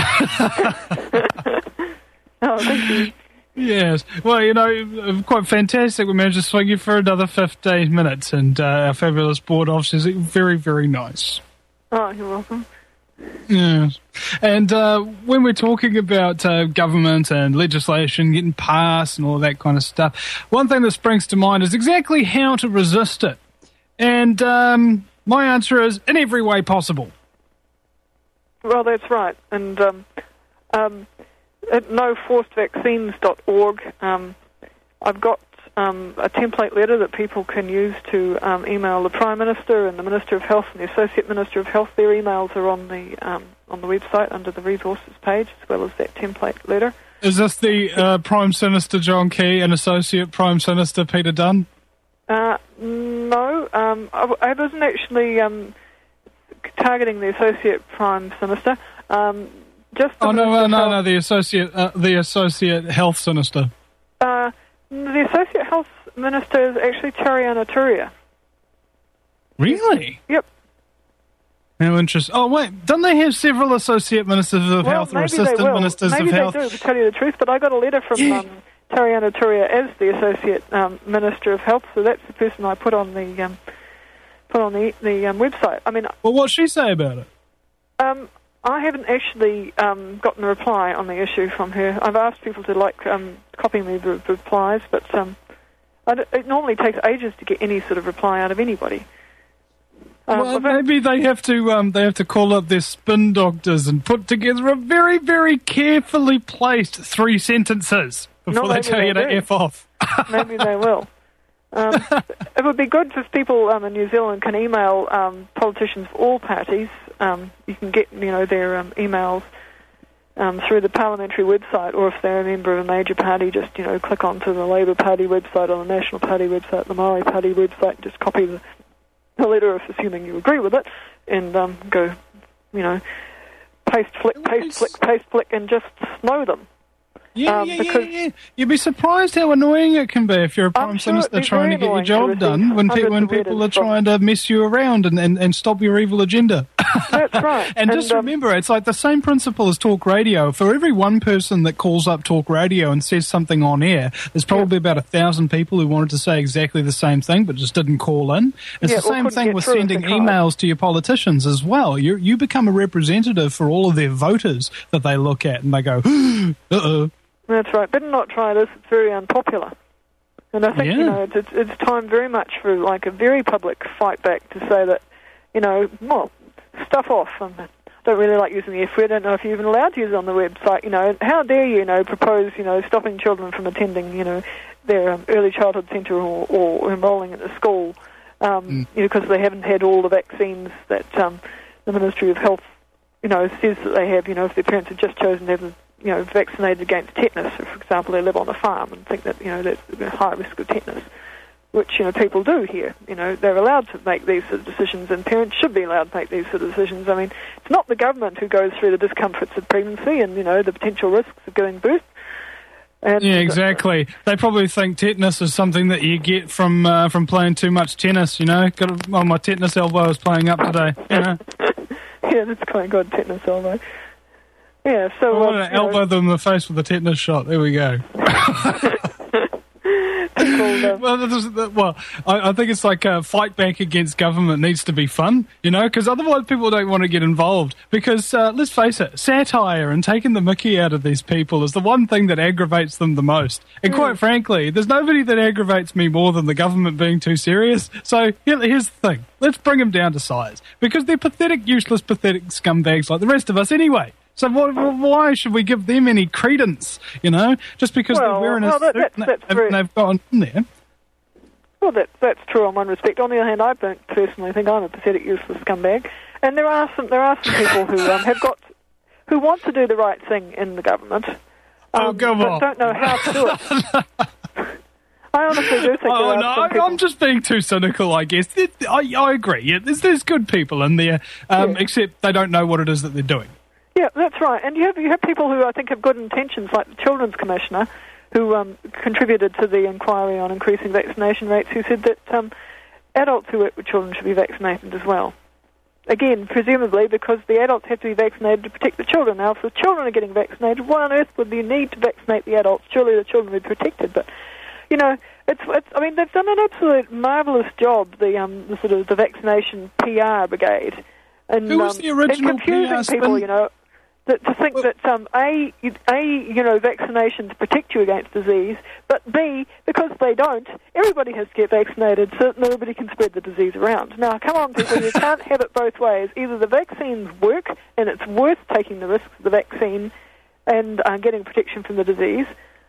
Oh, thank you. Yes. Well, you know, quite fantastic. We managed to swing you for another fifteen minutes, and uh, our fabulous board officers are very, very nice. Oh, you're welcome. Yes. And uh, when we're talking about uh, government and legislation getting passed and all that kind of stuff, one thing that springs to mind is exactly how to resist it. And um, my answer is in every way possible. Well, that's right. And um, um, at no forced vaccines dot org, um, I've got um, a template letter that people can use to um, email the Prime Minister and the Minister of Health and the Associate Minister of Health. Their emails are on the um, on the website under the resources page, as well as that template letter. Is this the uh, Prime Minister John Key and Associate Prime Minister Peter Dunn? Uh, no, um, I, I wasn't actually um, targeting the Associate Prime Minister. Um, just the oh no, Minister no, of no, no, the Associate uh, the Associate Health Minister. Uh, the Associate Health Minister is actually Tariana Turia. Really? Yep. How interesting. Oh, wait, don't they have several Associate Ministers of well, Health or maybe Assistant they will. Ministers maybe of Health? Maybe they do, to tell you the truth, but I got a letter from Yeah. um, Tariana Turia as the Associate um, Minister of Health, so that's the person I put on the um, put on the, the um, website. I mean, well, what'd she say about it? Um, I haven't actually um, gotten a reply on the issue from her. I've asked people to like um, copy me the replies, but um, I d- it normally takes ages to get any sort of reply out of anybody. Um, well, maybe they have to um, they have to call up their spin doctors and put together a very, very carefully placed three sentences before No, they maybe tell they you to do. F off. Maybe they will. Um, it would be good if people um, in New Zealand can email um, politicians of all parties. Um, you can get, you know, their um, emails um, through the parliamentary website, or if they're a member of a major party, just, you know, click onto the Labour Party website or the National Party website, the Maori Party website, just copy the, the letter, if assuming you agree with it, and um, go, you know, paste, flick, paste, flick, paste, flick, and just know them. Yeah, Um, yeah, because yeah, yeah. You'd be surprised how annoying it can be if you're a Prime sure Minister it'd be trying to very get your annoying to job receive done when, pe- hundreds when of people are letters from- trying to mess you around and, and, and stop your evil agenda. That's right. And, just um, remember, it's like the same principle as talk radio. For every one person that calls up talk radio and says something on air, there's probably about a thousand people who wanted to say exactly the same thing but just didn't call in. It's Yeah, the or same couldn't thing get with through if sending they tried. emails to your politicians as well. You you become a representative for all of their voters that they look at and they go, uh-oh. That's right. Better not try this. It's very unpopular. And I think, Yeah. you know, it's, it's, it's time very much for, like, a very public fight back to say that, you know, well, stuff off. Um, I don't really like using the F word. I don't know if you're even allowed to use it on the website. You know, how dare you, you know, propose, you know, stopping children from attending, you know, their um, early childhood centre or, or enrolling at the school, um, Mm. you know, because they haven't had all the vaccines that um, the Ministry of Health, you know, says that they have. You know, if their parents have just chosen to have them, you know, vaccinated against tetanus, or, for example, they live on a farm and think that, you know, that's a high risk of tetanus, which, you know, people do here. You know, they're allowed to make these sort of decisions, and parents should be allowed to make these sort of decisions. I mean, it's not the government who goes through the discomforts of pregnancy and, you know, the potential risks of giving birth. And Yeah, exactly. They probably think tetanus is something that you get from uh, from playing too much tennis, you know. Got a, oh, my tetanus elbow is playing up today, you know. Yeah, that's quite good, tetanus elbow. Yeah, so... I uh, want to you know, elbow them in the face with a tetanus shot. There we go. well, this is, well, I, I think it's like a fight back against government needs to be fun, you know, because otherwise people don't want to get involved. Because, uh, let's face it, satire and taking the mickey out of these people is the one thing that aggravates them the most. And quite frankly, there's nobody that aggravates me more than the government being too serious. So here, here's the thing. Let's bring them down to size. Because they're pathetic, useless, pathetic scumbags like the rest of us anyway. So what, why should we give them any credence, you know, just because Well, they're wearing a well, that- suit that's- and that's they- very- and they've gone in there? Well, that, that's true on one respect. On the other hand, I don't personally think I'm a pathetic, useless scumbag. And there are some there are some people who um, have got who want to do the right thing in the government, um, Oh, come but on. don't know how to do it. I honestly do think Oh, there are no, some people. I'm just being too cynical, I guess. I, I agree. Yeah, there's, there's good people in there, um, Yeah. except they don't know what it is that they're doing. Yeah, that's right. And you have you have people who I think have good intentions, like the Children's Commissioner, who um, contributed to the inquiry on increasing vaccination rates, who said that um, adults who work with children should be vaccinated as well. Again, presumably because the adults have to be vaccinated to protect the children. Now, if the children are getting vaccinated, why on earth would you need to vaccinate the adults? Surely the children would be protected. But, you know, it's, it's I mean, they've done an absolute marvellous job, the, um, the sort of the vaccination P R brigade. And, Who was um, the original and confusing P R people, spin? you know. That, to think that um, a, a, you know, vaccinations protect you against disease, but B, because they don't, everybody has to get vaccinated so that nobody can spread the disease around. Now, come on, people, you can't have it both ways. Either the vaccines work, and it's worth taking the risks of the vaccine and uh, getting protection from the disease,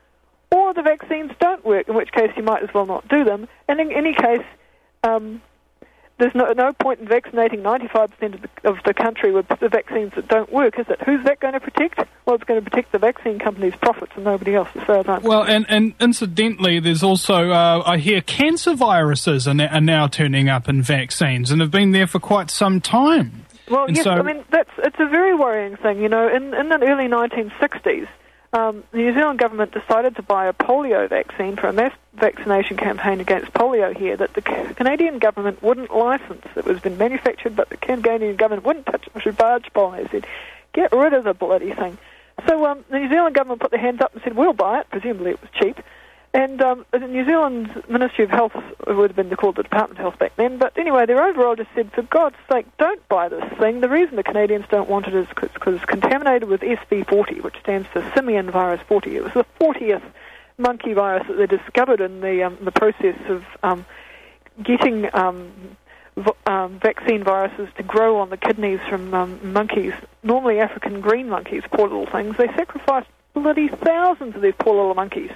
or the vaccines don't work, in which case you might as well not do them. And in any case, um, there's no, no point in vaccinating ninety-five percent of the, of the country with the vaccines that don't work, is it? Who's that going to protect? Well, it's going to protect the vaccine companies' profits and nobody else, as far as I'm Well, and, and incidentally, there's also, uh, I hear cancer viruses are, na- are now turning up in vaccines and have been there for quite some time. Well, and yes, so, I mean, that's it's a very worrying thing. You know, in, in the early nineteen sixties, um, the New Zealand government decided to buy a polio vaccine for a mass vaccination campaign against polio here that the Canadian government wouldn't license. It was been manufactured, but the Canadian government wouldn't touch it. It should barge by. They said, get rid of the bloody thing. So um, the New Zealand government put their hands up and said, we'll buy it. Presumably it was cheap. And um, the New Zealand's Ministry of Health, it would have been called the Department of Health back then, but anyway, their overall just said, for God's sake, don't buy this thing. The reason the Canadians don't want it is because it's contaminated with S V forty, which stands for simian virus forty. It was the fortieth monkey virus that they discovered in the um, the process of um, getting um, v- um, vaccine viruses to grow on the kidneys from um, monkeys, normally African green monkeys, poor little things. They sacrificed bloody thousands of these poor little monkeys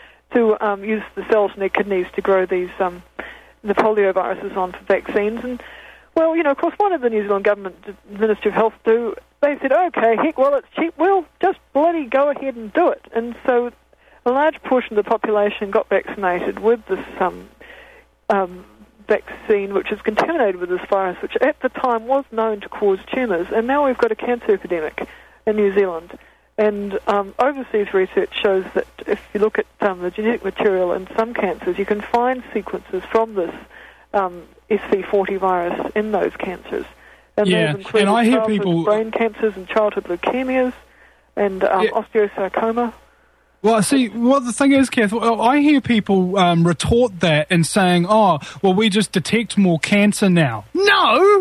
to um, use the cells in their kidneys to grow these um, the polio viruses on for vaccines. And, well, you know, of course, what did the New Zealand government, the Ministry of Health, do? They said, okay, heck, well, it's cheap. We'll just bloody go ahead and do it. And so a large portion of the population got vaccinated with this um, um, vaccine, which is contaminated with this virus, which at the time was known to cause tumours. And now we've got a cancer epidemic in New Zealand. And um, overseas research shows that if you look at um, the genetic material in some cancers, you can find sequences from this um, S V forty virus in those cancers. And yeah, and I hear people... brain cancers and childhood leukemias and um, yeah. osteosarcoma. Well, see, well, the thing is, Kath, well, I hear people um, retort that and saying, oh, well, we just detect more cancer now. No!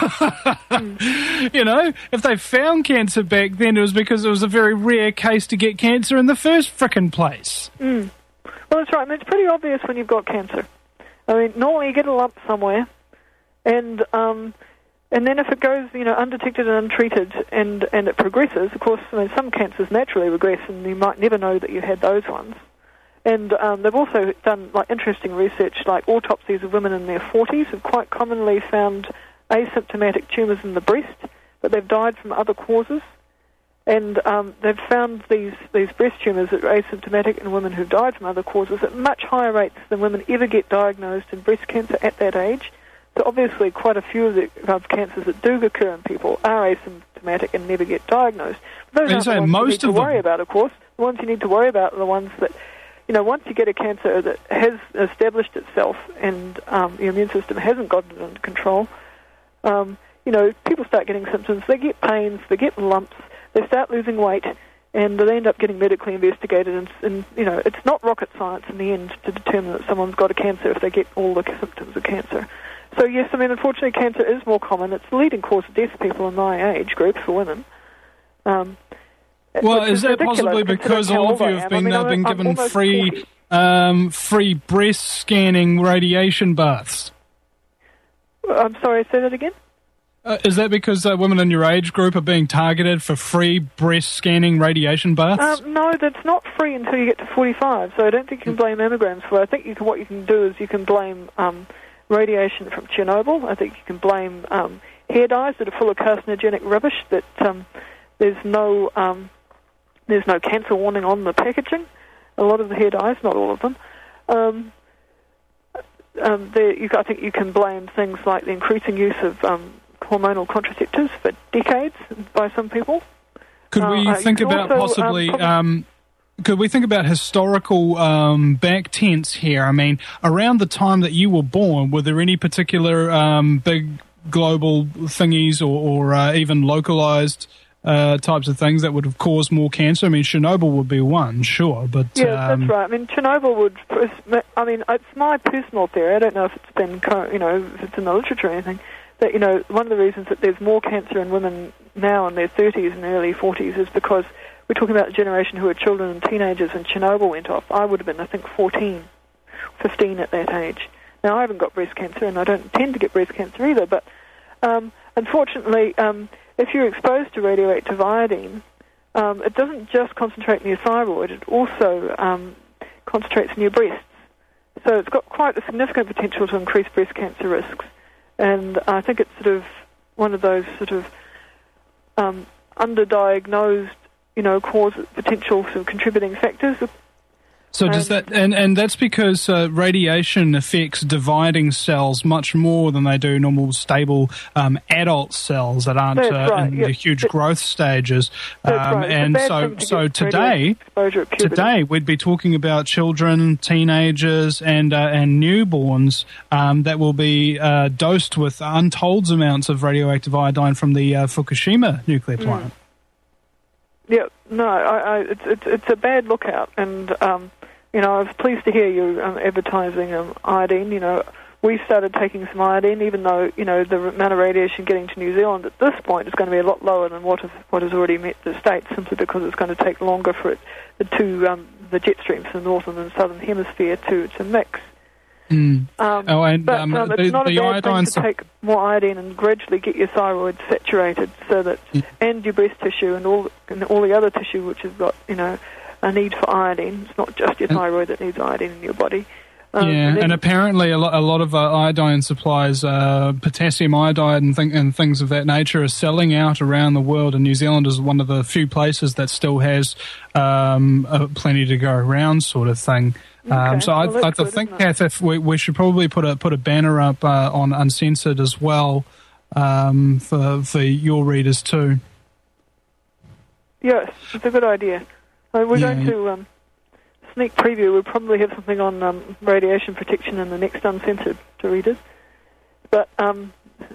You know, if they found cancer back then, it was because it was a very rare case to get cancer in the first frickin' place. Mm. Well, that's right. I mean, it's pretty obvious when you've got cancer. I mean, normally you get a lump somewhere, and um, and then if it goes, you know, undetected and untreated, and, and it progresses, of course, I mean, some cancers naturally regress, and you might never know that you had those ones. And um, they've also done, like, interesting research, like autopsies of women in their forties have quite commonly found asymptomatic tumours in the breast, but they've died from other causes. And um, they've found these, these breast tumours that are asymptomatic in women who've died from other causes at much higher rates than women ever get diagnosed in breast cancer at that age. So obviously quite a few of the of cancers that do occur in people are asymptomatic and never get diagnosed. But those aren't the ones most you need to of worry them. about, of course. The ones you need to worry about are the ones that, you know, once you get a cancer that has established itself and um, your immune system hasn't gotten it under control, um, you know, people start getting symptoms. They get pains, they get lumps, they start losing weight, and they end up getting medically investigated. And, and, you know, it's not rocket science in the end to determine that someone's got a cancer if they get all the symptoms of cancer. So, yes, I mean, unfortunately, cancer is more common. It's the leading cause of death for people in my age group, for women. Um, well, is that possibly because all of you have been, I mean, uh, been given free um, free breast scanning radiation baths? I'm sorry, say that again? Uh, is that because uh, women in your age group are being targeted for free breast scanning radiation baths? Um, no, that's not free until you get to forty-five, so I don't think you can blame mammograms for it. I think you can, what you can do is you can blame um, radiation from Chernobyl. I think you can blame um, hair dyes that are full of carcinogenic rubbish, that um, there's no um, there's no cancer warning on the packaging. A lot of the hair dyes, not all of them. Um, um, there, you, I think you can blame things like the increasing use of um, hormonal contraceptives for decades by some people. Could Uh, we uh, think you can about also, possibly? um, prob- Um, could we think about historical um, back tense here? I mean, around the time that you were born, were there any particular um, big global thingies or, or uh, even localized uh, types of things that would have caused more cancer? I mean, Chernobyl would be one, sure, but Yeah, um, that's right. I mean, Chernobyl would. I mean, it's my personal theory. I don't know if it's been, co- you know, if it's in the literature or anything. That, you know, one of the reasons that there's more cancer in women now in their thirties and early forties is because we're talking about a generation who are children and teenagers when Chernobyl went off. I would have been, I think, fourteen, fifteen at that age. Now, I haven't got breast cancer, and I don't intend to get breast cancer either, but um, unfortunately, um, if you're exposed to radioactive iodine, um, it doesn't just concentrate in your thyroid, it also um, concentrates in your breasts. So it's got quite a significant potential to increase breast cancer risks. And I think it's sort of one of those sort of um, underdiagnosed, you know, cause potential sort of contributing factors. So does that, and, and that's because uh, radiation affects dividing cells much more than they do normal stable um, adult cells that aren't That's uh, right, in yeah. the huge That- growth stages. That's Um, right. It's a and bad so, thing to so get today, radiation exposure at puberty. today we'd be talking about children, teenagers, and uh, and newborns um, that will be uh, dosed with untold amounts of radioactive iodine from the uh, Fukushima nuclear plant. Yeah, no, I, I, it's, it's it's a bad lookout, and um, you know, I was pleased to hear you um, advertising um, iodine. You know, we started taking some iodine, even though, you know, the amount of radiation getting to New Zealand at this point is going to be a lot lower than what is what has already met the States, simply because it's going to take longer for it, the two um, the jet streams, the northern and southern hemisphere, to to mix. Mm. Um, oh, and but um, um, the, it's not the a bad iodine thing to take more iodine and gradually get your thyroid saturated, so that, and your breast tissue and all and all the other tissue which has got, you know, a need for iodine. It's not just your thyroid that needs iodine in your body. Um, yeah, and, and, then, apparently a lot, a lot of uh, iodine supplies, uh, potassium iodide and, th- and things of that nature, are selling out around the world, and New Zealand is one of the few places that still has um, uh, plenty to go around, sort of thing. Um, Okay. so I, Well, I that's good, think, isn't it? Kath, if we, we should probably put a put a banner up uh, on Uncensored as well um, for for your readers too. yes, it's a good idea. Uh, we're Yeah. going to um, sneak preview. We'll probably have something on um, radiation protection in the next Uncensored to readers. But um,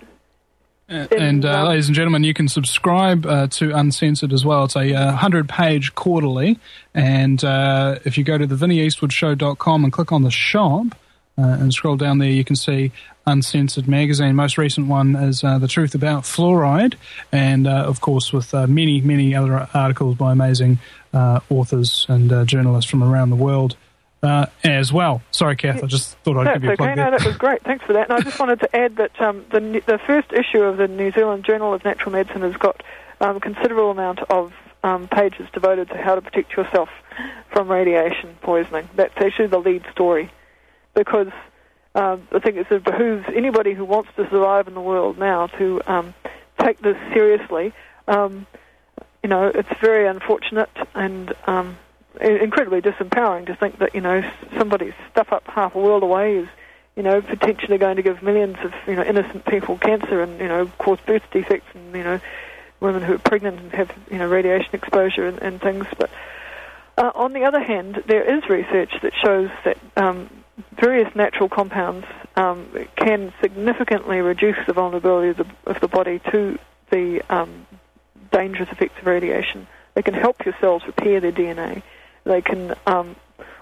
Uh, and uh, um, ladies and gentlemen, you can subscribe uh, to Uncensored as well. It's a uh, hundred-page quarterly, and uh, if you go to the vinnie eastwood show dot com and click on the shop uh, and scroll down there, you can see Uncensored magazine. Most recent one is uh, The Truth About Fluoride, and uh, of course with uh, many, many other articles by amazing uh, authors and uh, journalists from around the world. Uh, as well. Sorry, Kath, I just thought I'd That's give you a plug okay. there. No, that was great. Thanks for that. And I just wanted to add that um, the the first issue of the New Zealand Journal of Natural Medicine has got um, a considerable amount of um, pages devoted to how to protect yourself from radiation poisoning. That's actually the lead story, because um, I think it sort of behooves anybody who wants to survive in the world now to um, take this seriously. Um, you know, it's very unfortunate and um, incredibly disempowering to think that, you know, somebody's stuff up half a world away is, you know, potentially going to give millions of, you know, innocent people cancer and, you know, cause birth defects and, you know, women who are pregnant and have, you know, radiation exposure and, and things. But uh, on the other hand, there is research that shows that um, various natural compounds um, can significantly reduce the vulnerability of the, of the body to the um, dangerous effects of radiation. They can help your cells repair their D N A. They can um,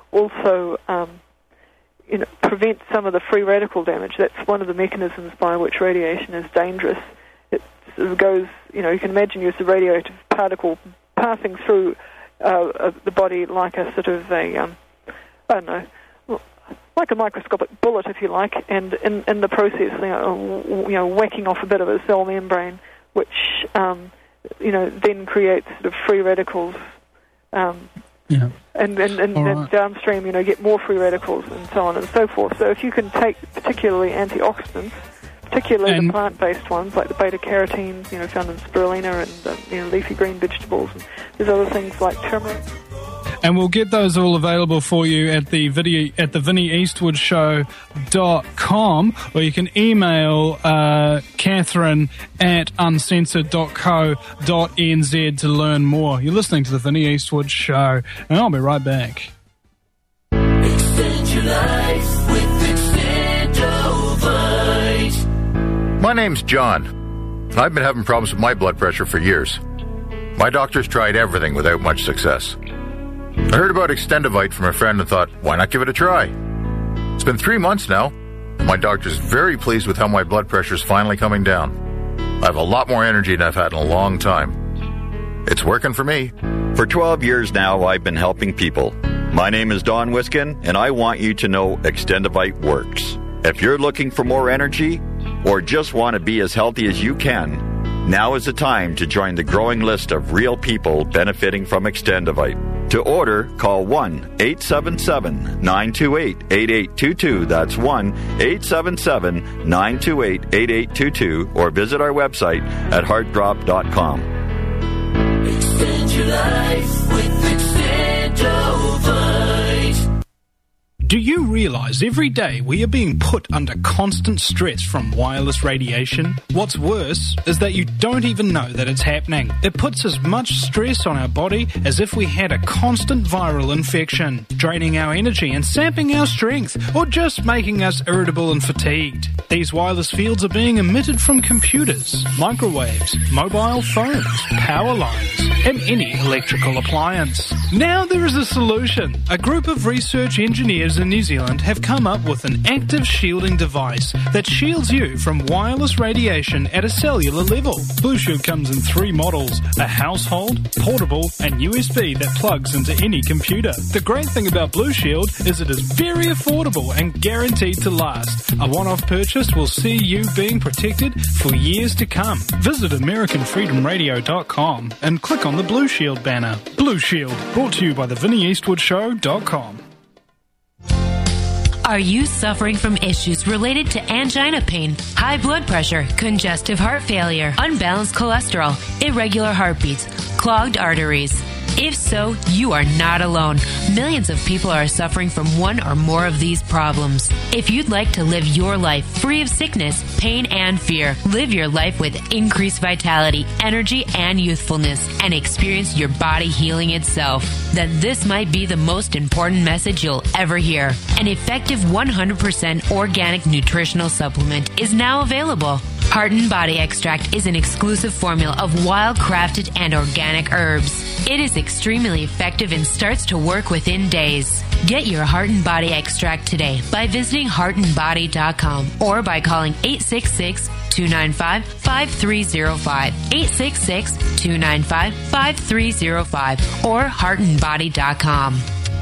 also um, you know, prevent some of the free radical damage. That's one of the mechanisms by which radiation is dangerous. It sort of goes, you know, you can imagine it's a radioactive particle passing through uh, uh, the body like a sort of a, um, I don't know, like a microscopic bullet, if you like, and in, in the process, you know, you know, whacking off a bit of a cell membrane, which, um, you know, then creates sort of free radicals. Um, Yeah. And, and, and, All and right. downstream, you know, get more free radicals and so on and so forth. So if you can take particularly antioxidants, particularly And- the plant-based ones like the beta-carotenes, you know, found in spirulina and uh, you know, leafy green vegetables, and there's other things like turmeric. And we'll get those all available for you at the video at the vinnie eastwood show dot com, or you can email uh, Catherine at uncensored dot co dot n z to learn more. You're listening to the Vinnie Eastwood Show, and I'll be right back. Extend your life with Extendovite. My name's John. I've been having problems with my blood pressure for years. My doctor's tried everything without much success. I heard about Extendovite from a friend and thought, why not give it a try? It's been three months now, and my doctor's very pleased with how my blood pressure's finally coming down. I have a lot more energy than I've had in a long time. It's working for me. For twelve years now, I've been helping people. My name is Don Wiskin, and I want you to know Extendovite works. If you're looking for more energy, or just want to be as healthy as you can, now is the time to join the growing list of real people benefiting from Extendovite. To order, call one eight seven seven, nine two eight, eight eight two two. That's one eight seven seven, nine two eight, eight eight two two, or visit our website at heart drop dot com. Extend your life with Extendovite. Do you realize every day we are being put under constant stress from wireless radiation? What's worse is that you don't even know that it's happening. It puts as much stress on our body as if we had a constant viral infection, draining our energy and sapping our strength, or just making us irritable and fatigued. These wireless fields are being emitted from computers, microwaves, mobile phones, power lines, and any electrical appliance. Now there is a solution. A group of research engineers in New Zealand have come up with an active shielding device that shields you from wireless radiation at a cellular level. Blue Shield comes in three models: a household, portable, and U S B that plugs into any computer. The great thing about Blue Shield is it is very affordable and guaranteed to last. A one-off purchase will see you being protected for years to come. Visit American Freedom Radio dot com and click on the Blue Shield banner. Blue Shield, brought to you by the Vinnie Eastwood Show dot com. Are you suffering from issues related to angina pain, high blood pressure, congestive heart failure, unbalanced cholesterol, irregular heartbeats, clogged arteries? If so, you are not alone. Millions of people are suffering from one or more of these problems. If you'd like to live your life free of sickness, pain, and fear, live your life with increased vitality, energy, and youthfulness, and experience your body healing itself, then this might be the most important message you'll ever hear. An effective one hundred percent organic nutritional supplement is now available. Heart and Body Extract is an exclusive formula of wild-crafted and organic herbs. It is extremely effective and starts to work within days. Get your Heart and Body Extract today by visiting heart and body dot com or by calling eight six six, two nine five, five three zero five, eight six six, two nine five, five three zero five, or heart and body dot com.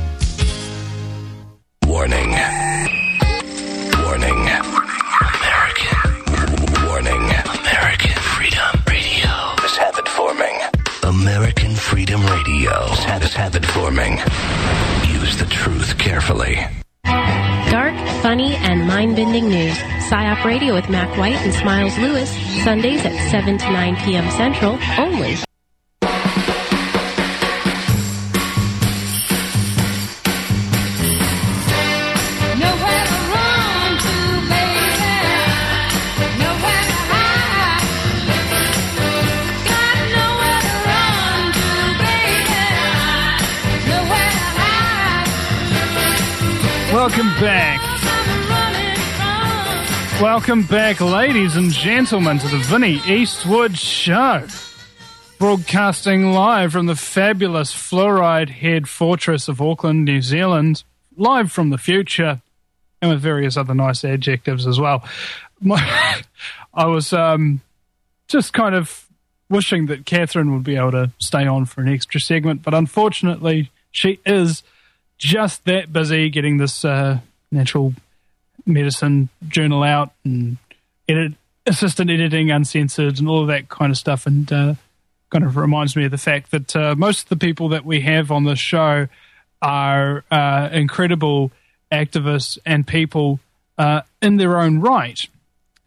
Warning. Warning. American. Warning. American Freedom Radio is habit forming. American Freedom Radio is habit, habit forming. Use the truth carefully. Dark, funny, and mind-bending news. PsyOp Radio with Mac White and Smiles Lewis. Sundays at seven to nine p.m. Central, only. Welcome back. Welcome back, ladies and gentlemen, to the Vinnie Eastwood Show. Broadcasting live from the fabulous Fluoride Head Fortress of Auckland, New Zealand. Live from the future, and with various other nice adjectives as well. My, I was um, just kind of wishing that Catherine would be able to stay on for an extra segment, but unfortunately she is just that busy getting this uh, natural medicine journal out and edit, assistant editing, uncensored, and all of that kind of stuff. And uh, kind of reminds me of the fact that uh, most of the people that we have on this show are uh, incredible activists and people uh, in their own right.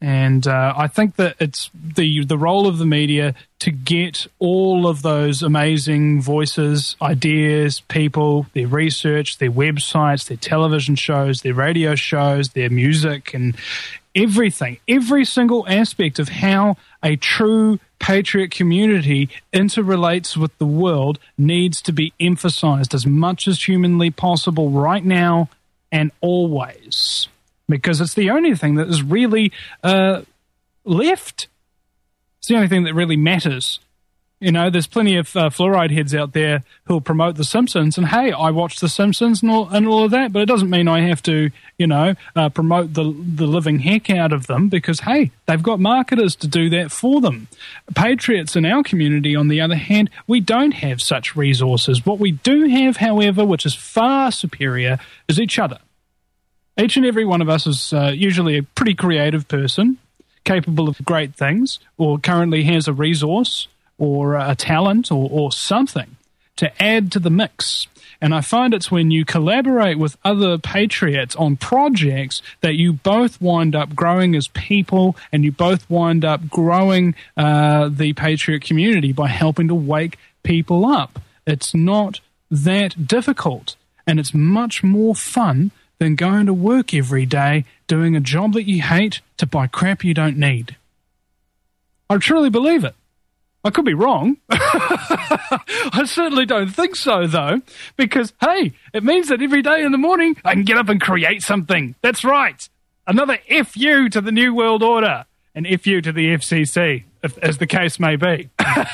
And uh, I think that it's the the role of the media to get all of those amazing voices, ideas, people, their research, their websites, their television shows, their radio shows, their music, and everything, every single aspect of how a true patriot community interrelates with the world needs to be emphasized as much as humanly possible right now and always. Because it's the only thing that is really uh, left. It's the only thing that really matters. You know, there's plenty of uh, fluoride heads out there who'll promote The Simpsons, and hey, I watch The Simpsons and all, and all of that, but it doesn't mean I have to, you know, uh, promote the the living heck out of them because, hey, they've got marketers to do that for them. Patriots in our community, on the other hand, we don't have such resources. What we do have, however, which is far superior, is each other. Each and every one of us is uh, usually a pretty creative person, capable of great things, or currently has a resource or a talent or, or something to add to the mix. And I find it's when you collaborate with other patriots on projects that you both wind up growing as people and you both wind up growing uh, the patriot community by helping to wake people up. It's not that difficult, and it's much more fun than going to work every day doing a job that you hate to buy crap you don't need. I truly believe it. I could be wrong. I certainly don't think so, though, because, hey, it means that every day in the morning I can get up and create something. That's right. Another F U to the New World Order, and F U to the F C C, if, as the case may be.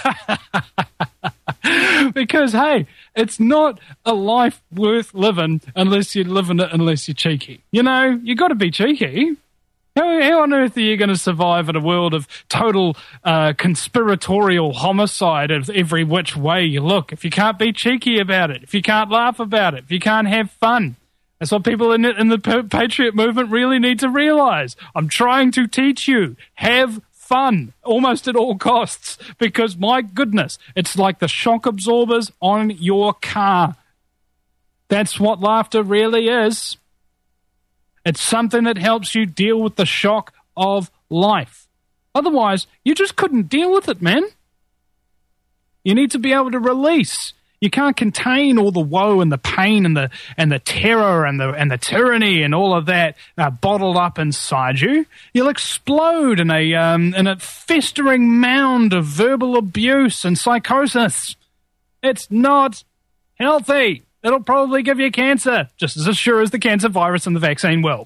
Because, hey, it's not a life worth living unless you're living it unless you're cheeky. You know, you got to be cheeky. How, how on earth are you going to survive in a world of total uh, conspiratorial homicide of every which way you look if you can't be cheeky about it, if you can't laugh about it, if you can't have fun? That's what people in, in the Patriot movement really need to realize. I'm trying to teach you. Have fun almost at all costs, because my goodness, it's like the shock absorbers on your car. That's what laughter really is. It's something that helps you deal with the shock of life. Otherwise, you just couldn't deal with it, man. You need to be able to release. You can't contain all the woe and the pain and the and the terror and the and the tyranny and all of that uh, bottled up inside you. You'll explode in a um, in a festering mound of verbal abuse and psychosis. It's not healthy. It'll probably give you cancer, just as sure as the cancer virus and the vaccine will.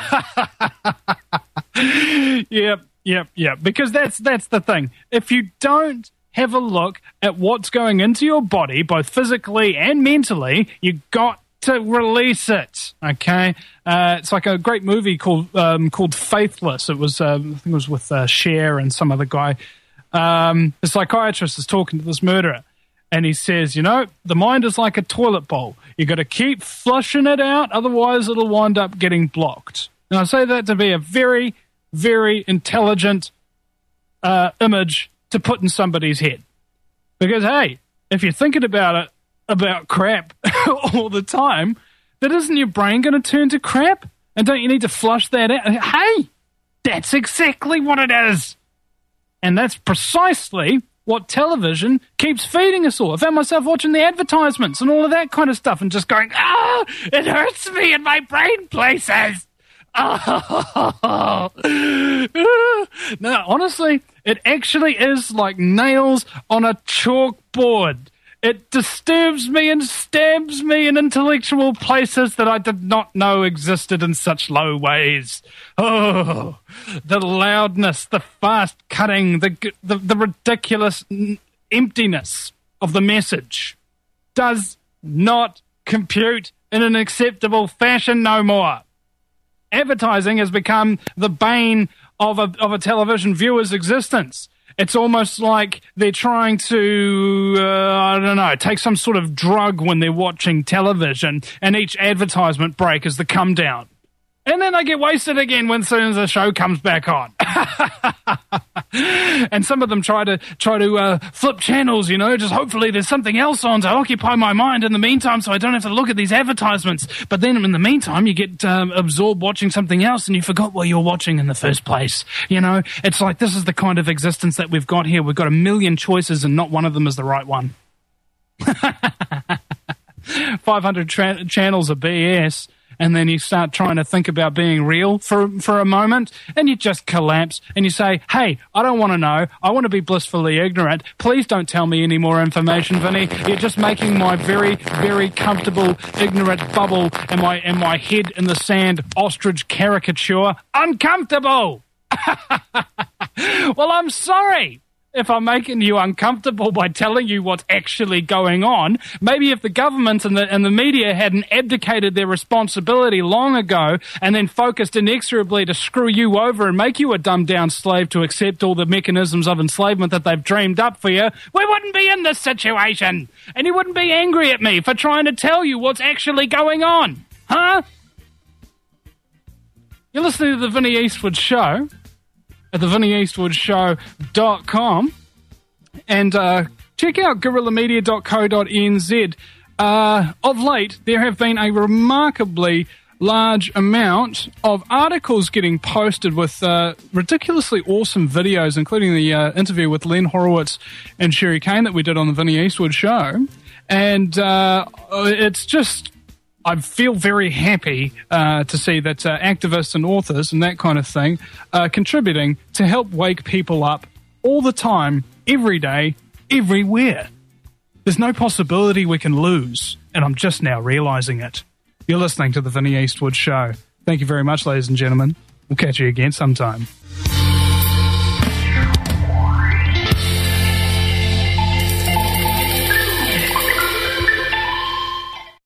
Yep, yep, yep. Because that's that's the thing. If you don't have a look at what's going into your body, both physically and mentally, you got to release it. Okay, uh, it's like a great movie called um, called Faithless. It was uh, I think it was with uh, Cher and some other guy. Um, the psychiatrist is talking to this murderer, and he says, "You know, the mind is like a toilet bowl. You got to keep flushing it out, otherwise it'll wind up getting blocked." And I say that to be a very, very intelligent uh, image to put in somebody's head. Because, hey, if you're thinking about it, about crap all the time, then isn't your brain going to turn to crap? And don't you need to flush that out? Hey, that's exactly what it is. And that's precisely what television keeps feeding us all. I found myself watching the advertisements and all of that kind of stuff and just going, ah, it hurts me in my brain places. Oh. No, honestly, it actually is like nails on a chalkboard. It disturbs me and stabs me in intellectual places that I did not know existed in such low ways. Oh, the loudness, the fast cutting, the the, the ridiculous emptiness of the message does not compute in an acceptable fashion no more. Advertising has become the bane of a of a television viewer's existence. It's almost like they're trying to, uh, I don't know, take some sort of drug when they're watching television, and each advertisement break is the come down. And then they get wasted again when as soon as the show comes back on. And some of them try to try to uh, flip channels, you know, just hopefully there's something else on to occupy my mind in the meantime so I don't have to look at these advertisements. But then in the meantime, you get um, absorbed watching something else and you forgot what you were watching in the first place. You know, it's like this is the kind of existence that we've got here. We've got a million choices and not one of them is the right one. five hundred tra- channels of B S. And then you start trying to think about being real for for a moment, and you just collapse, and you say, hey, I don't want to know. I want to be blissfully ignorant. Please don't tell me any more information, Vinny. You're just making my very, very comfortable, ignorant bubble and my, and my head in the sand ostrich caricature uncomfortable. Well, I'm sorry if I'm making you uncomfortable by telling you what's actually going on. Maybe if the government and the and the media hadn't abdicated their responsibility long ago and then focused inexorably to screw you over and make you a dumbed-down slave to accept all the mechanisms of enslavement that they've dreamed up for you, we wouldn't be in this situation. And you wouldn't be angry at me for trying to tell you what's actually going on. Huh? You're listening to The Vinny Eastwood Show at the vinny eastwood show dot com, and uh, check out guerrilla media dot co dot n z. Uh, of late, there have been a remarkably large amount of articles getting posted with uh, ridiculously awesome videos, including the uh, interview with Len Horowitz and Sherry Kane that we did on the Vinny Eastwood Show. And uh, it's just... I feel very happy uh, to see that uh, activists and authors and that kind of thing are contributing to help wake people up all the time, every day, everywhere. There's no possibility we can lose, and I'm just now realising it. You're listening to The Vinny Eastwood Show. Thank you very much, ladies and gentlemen. We'll catch you again sometime.